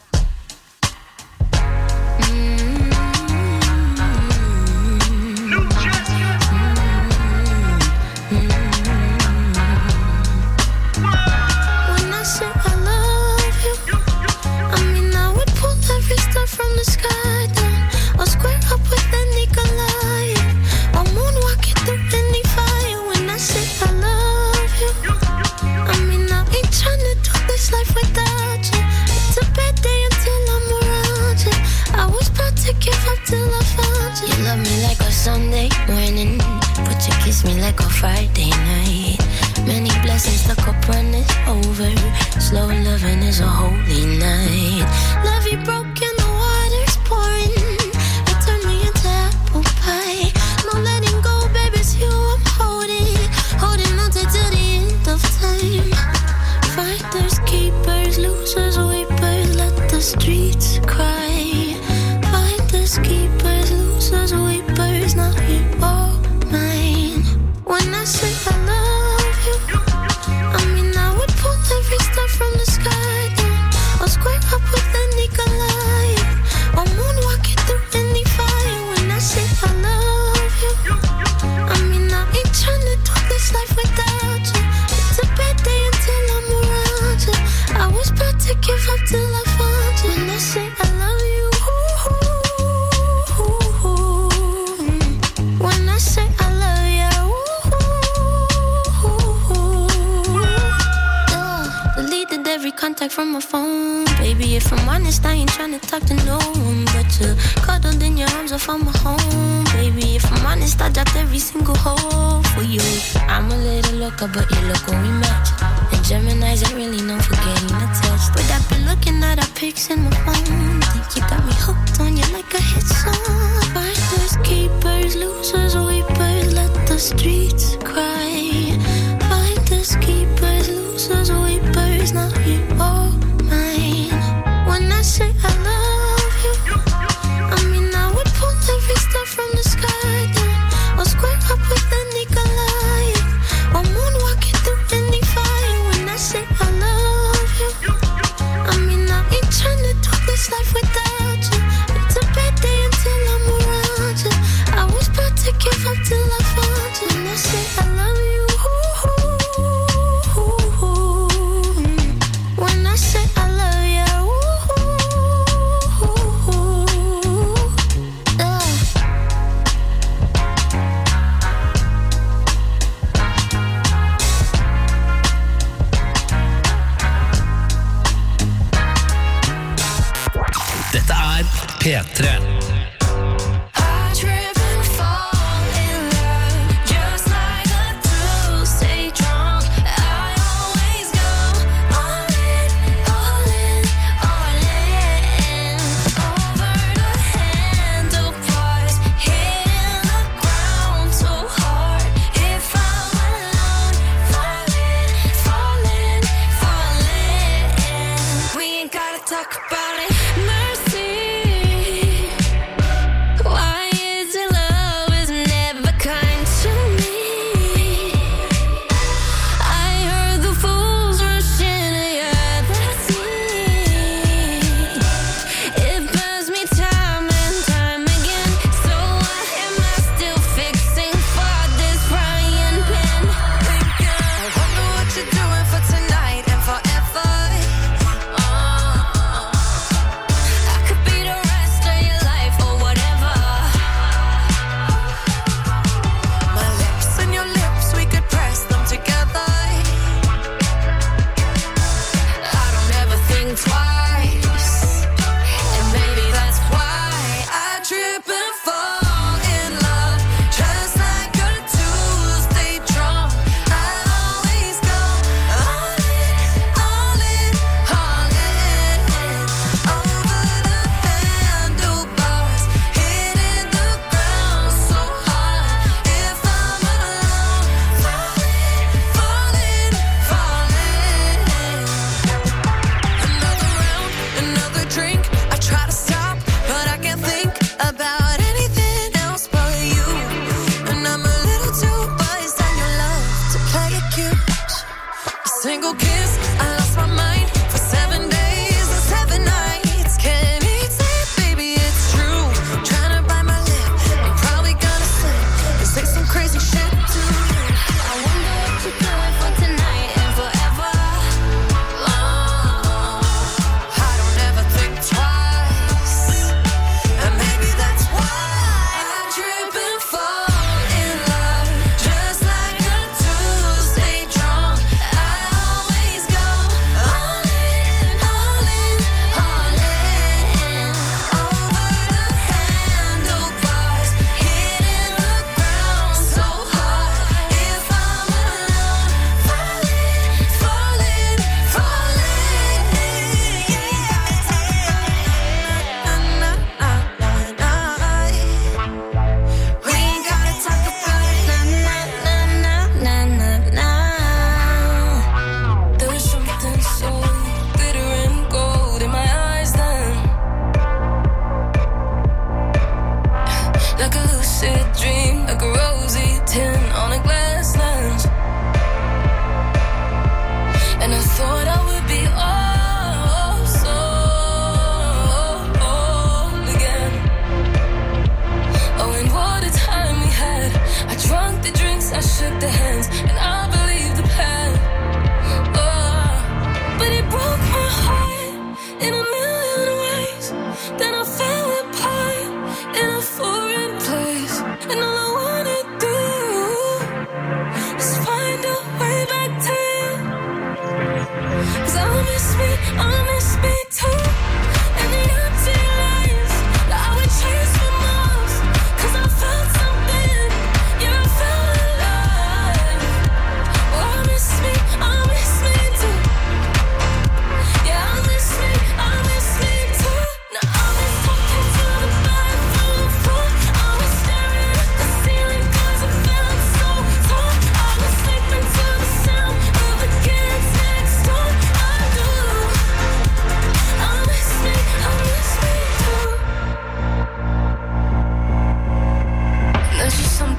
From the sky down, I'll square up with any Goliath. I'll moonwalk it through any fire. When I say I love you, I mean I ain't tryna do this life without you. It's a bad day until I'm around you. I was about to give up till I found you. You love me like a Sunday morning, but you kiss me like a Friday night. Many blessings, the cup runneth over. Slow loving is a holy night. Love you broken, the water's pouring. You turn me into apple pie. No letting go, baby, it's you I'm holding. Holding on to till the end of time. Fighters, keepers, losers, weepers. Let the streets cry. Fighters, keepers, losers, weepers. Now you're all mine. When I say I love you, I mean I would pull every star from the sky down. I'll square up with any Goliath. I'll moonwalk it through any fire. When I say I love you, I mean I ain't tryna do this life without you. It's a bad day until I'm around you. I was about to give up till I found you. When I say I love you, when I say I love you, deleted every contact from my phone. Baby, if I'm honest, I ain't tryna talk to no one but you. Cuddled I found my home, baby. If I'm honest, I dropped every single hole for you. I'm a little loca, but you look when we match. And Gemini's ain't really known for getting attached. But I've been looking at our pics in my phone. Think you got me hooked on you like a hit song. Fighters, keepers, losers, weepers, let the streets cry. Fighters, keepers, losers, weepers, now you all mine. When I say I love you, I mean I would pull every star from the sky down. I'll square up with any Goliath. Or moonwalking through any fire. When I say I love you, I mean I ain't trying to do this life without you. It's a bad day until I'm around you. I was about to give up till I found you. When I say I love you, when I say I love you, Dette er P tre. miss me too. And the empty lies that I would chase for miles.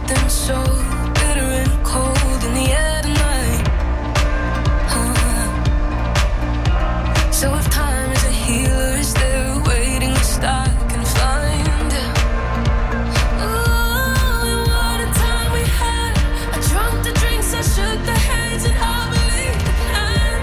something so bitter and cold in the air tonight. Uh, so if time is a healer, is there a waiting list I can find? Oh, what a time we had. I drunk the drinks, I shook the hands, and I believed the plan.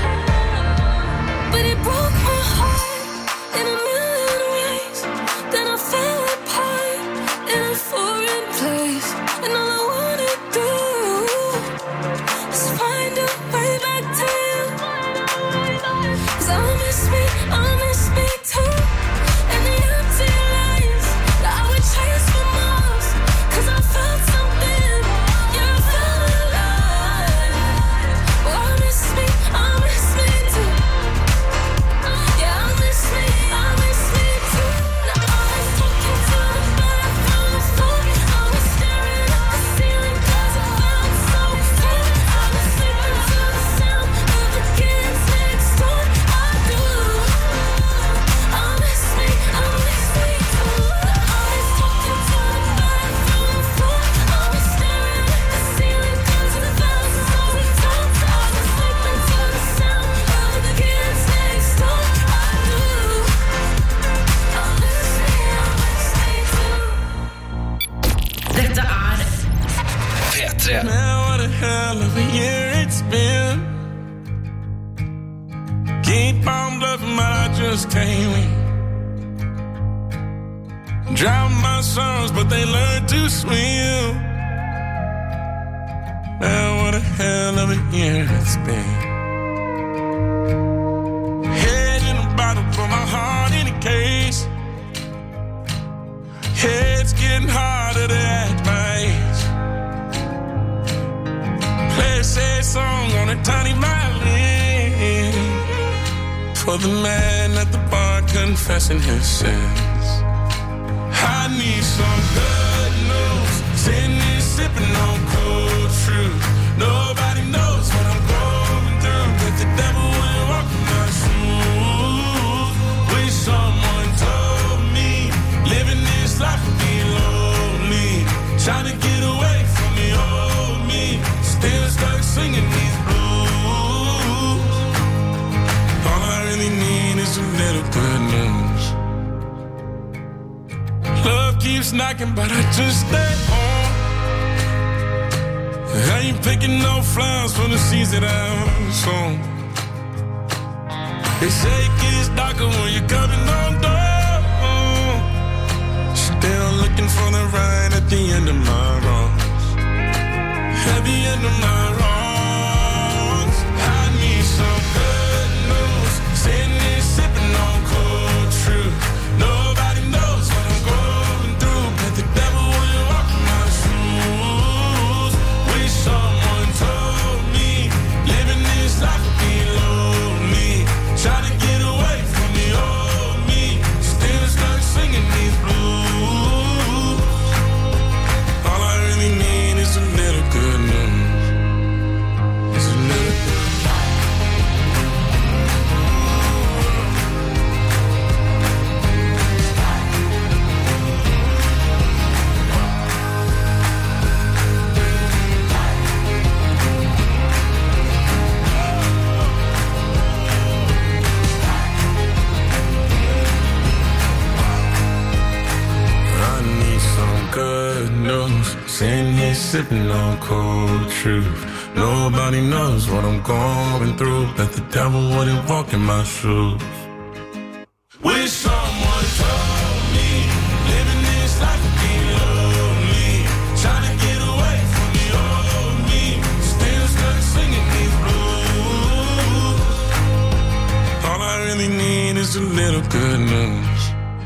But it broke my heart in a million ways. Then I fell apart in a foreign place. And all I wanna do is find a way back to you. 'Cause I miss me, I miss me too. And the empty lanes that I would chase for miles. 'Cause I felt something, yeah, I felt alive. Oh, I miss me, I miss me too. Yeah, I miss me, I miss me too. Now I was talking to the better from the floor. I was staring at the ceiling 'cause I felt so cold. I was sleeping to the sound of the kids next door. I do. I miss me, I miss me too. I was talking to the better from the floor. I was staring at the ceiling 'cause I felt so cold. I was sleeping to the sound of the kids next door. I do. I miss me, I miss me too. Dette er P tre. Man, what a hell of a year it's been. Keep on bluffing, but I just can't win. Drown my songs, but they learn to swim. Man, what a hell of a year it's been. Head in a bottle, put my heart in a case. Head's getting harder to act my age. Play a sad song on a tiny violin for the man at the bar confessing his sins. I need some good news. Sitting here sipping on cold truth. Nobody knows what I'm going through, but the devil will walk in my shoes. Wish someone told me living this life would be lonely. Trying to get away from the old me. Still stuck singing these blues. All I really need is a little good news. Love keeps knocking, but I just stay home. I ain't picking no flowers for the seeds that I'm sown. They say it gets darker when you're coming on door. Still looking for the right at the end of my wrongs. At the end of my wrongs. I need some good news. Sitting here sipping on cold truth. Nobody knows what I'm going through, but the devil will walk in my shoes. Wish someone told me living this life would be lonely. Try to get away from the old me. Still stuck singing these blues. All I really need is a little good news. It's a little good. I need some good news. Sitting here sipping on cold truth. Nobody knows what I'm going through, but the devil wouldn't walk in my shoes. Wish someone told me living this life would be lonely. Trying to get away from the old me. Still stuck singing these blues. All I really need is a little good news.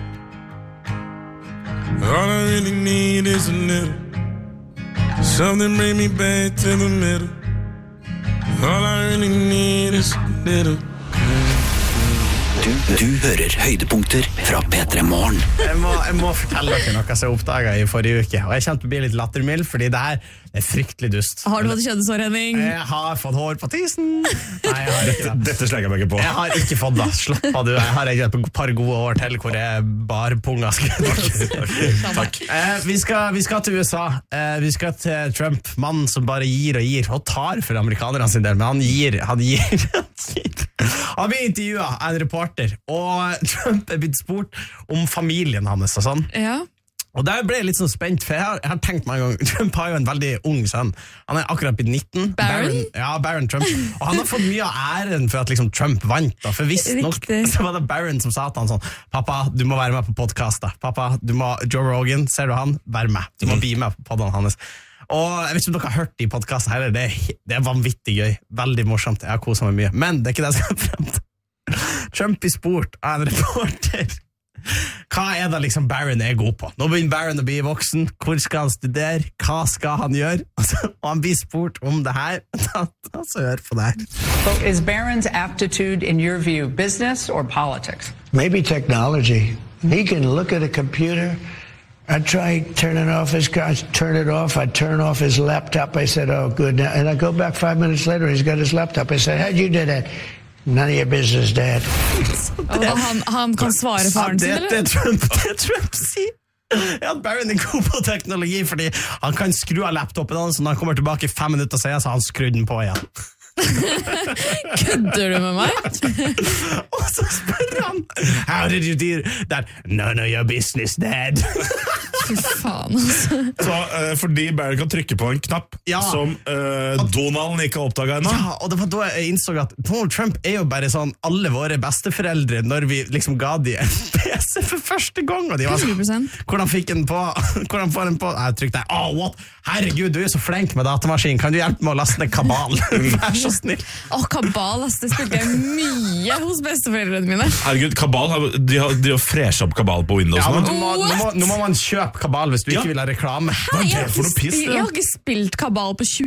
All I really need is a little. Something bring me back to the middle. All I really need is a little. Du, du hører høydepunkter fra P tre Morgen. Jeg må, jeg må fortelle dere noe som jeg oppdaget i forrige uke. Og jeg kjente på å bli litt lattermild, fordi det her, Det er fryktelig dust. Har du fått kjønnesår, Henning? Jeg har fått hår på tisen. Nei, jeg har ikke det. Dette slenger jeg meg ikke på. Jeg har ikke fått det. Slapp av, du. Jeg har et par gode år til hvor jeg bare punga skal. Takk. Eh, vi, skal, vi skal til U S A. Eh, vi skal til Trump, mannen som bare gir og gir, og tar for amerikanerne sin del, men han gir, han gir. Han blir intervjuet av en reporter, og Trump er blitt spurt om familien hans og sånn. Ja. Og der ble jeg litt sånn spent, for jeg har, jeg har tenkt meg en gang, Trump har jo en veldig ung sønn. Han er akkurat blitt nitten. Barron? Barron? Ja, Barron Trump. Og han har fått mye av æren for at liksom Trump vant. Da. For visst nok så var det Barron som sa til han sånn, pappa, du må være med på podcastet. Pappa, du må, Joe Rogan, ser du han? Vær med. Du må bli med på podden hans. Og jeg vet ikke om dere har hørt de podcastene heller, det er, det er vanvittig gøy. Veldig morsomt, jeg har koset meg mye. Men det er ikke det jeg skal frem til. Trump i sport av en reporter. Hva er det liksom Barron er god på? Nå begynner Barron å bli voksen. Hvor skal han studere? Hva skal han gjøre? Og han blir spurt om det her. Så hør på det her. So is Barron's aptitude, in your view, business or politics? Maybe technology. He can look at a computer. I tried turning off his car, turn it off. I turn off his laptop. I said, oh, good. And I go back five minutes later, he's got his laptop. I said, how'd you do that? None of your business, Dad. Og han, han kan svare faren sin, eller? Det er Trump, det Trump sier. Ja, Barron er god på teknologi, fordi han kan skru av laptopen hans, så når han kommer tilbake i fem minutter, så har han skrudd den på igjen. Kødder du med meg? Og så spør han, how did you do that? None of your business, Dad. Fy faen, altså. Så uh, fordi Barron kan trykke på en knapp ja. som uh, Donald ikke har oppdaget ennå. Ja, og det var da jeg innså at Donald Trump er jo bare sånn alle våre besteforeldre når vi liksom ga de en P C for første gang, og de var sånn, hvordan fikk den på? Hvordan får den på? Jeg trykte, oh, what? Herregud, du er så flink med datamaskin, kan du hjelpe meg å laste ned Kabal? Vær så snill. Åh, oh, Kabal, ass, det spilte jeg mye hos besteforeldrene mine. Herregud, Kabal, de har, de har freshet opp Kabal på Windows. Ja, men nå må, nå, må, nå må man kjøpe Kabal hvis du ikke ja. vil ha reklame. Hva er det for noe piss? Jeg har ikke spilt Kabal på tjue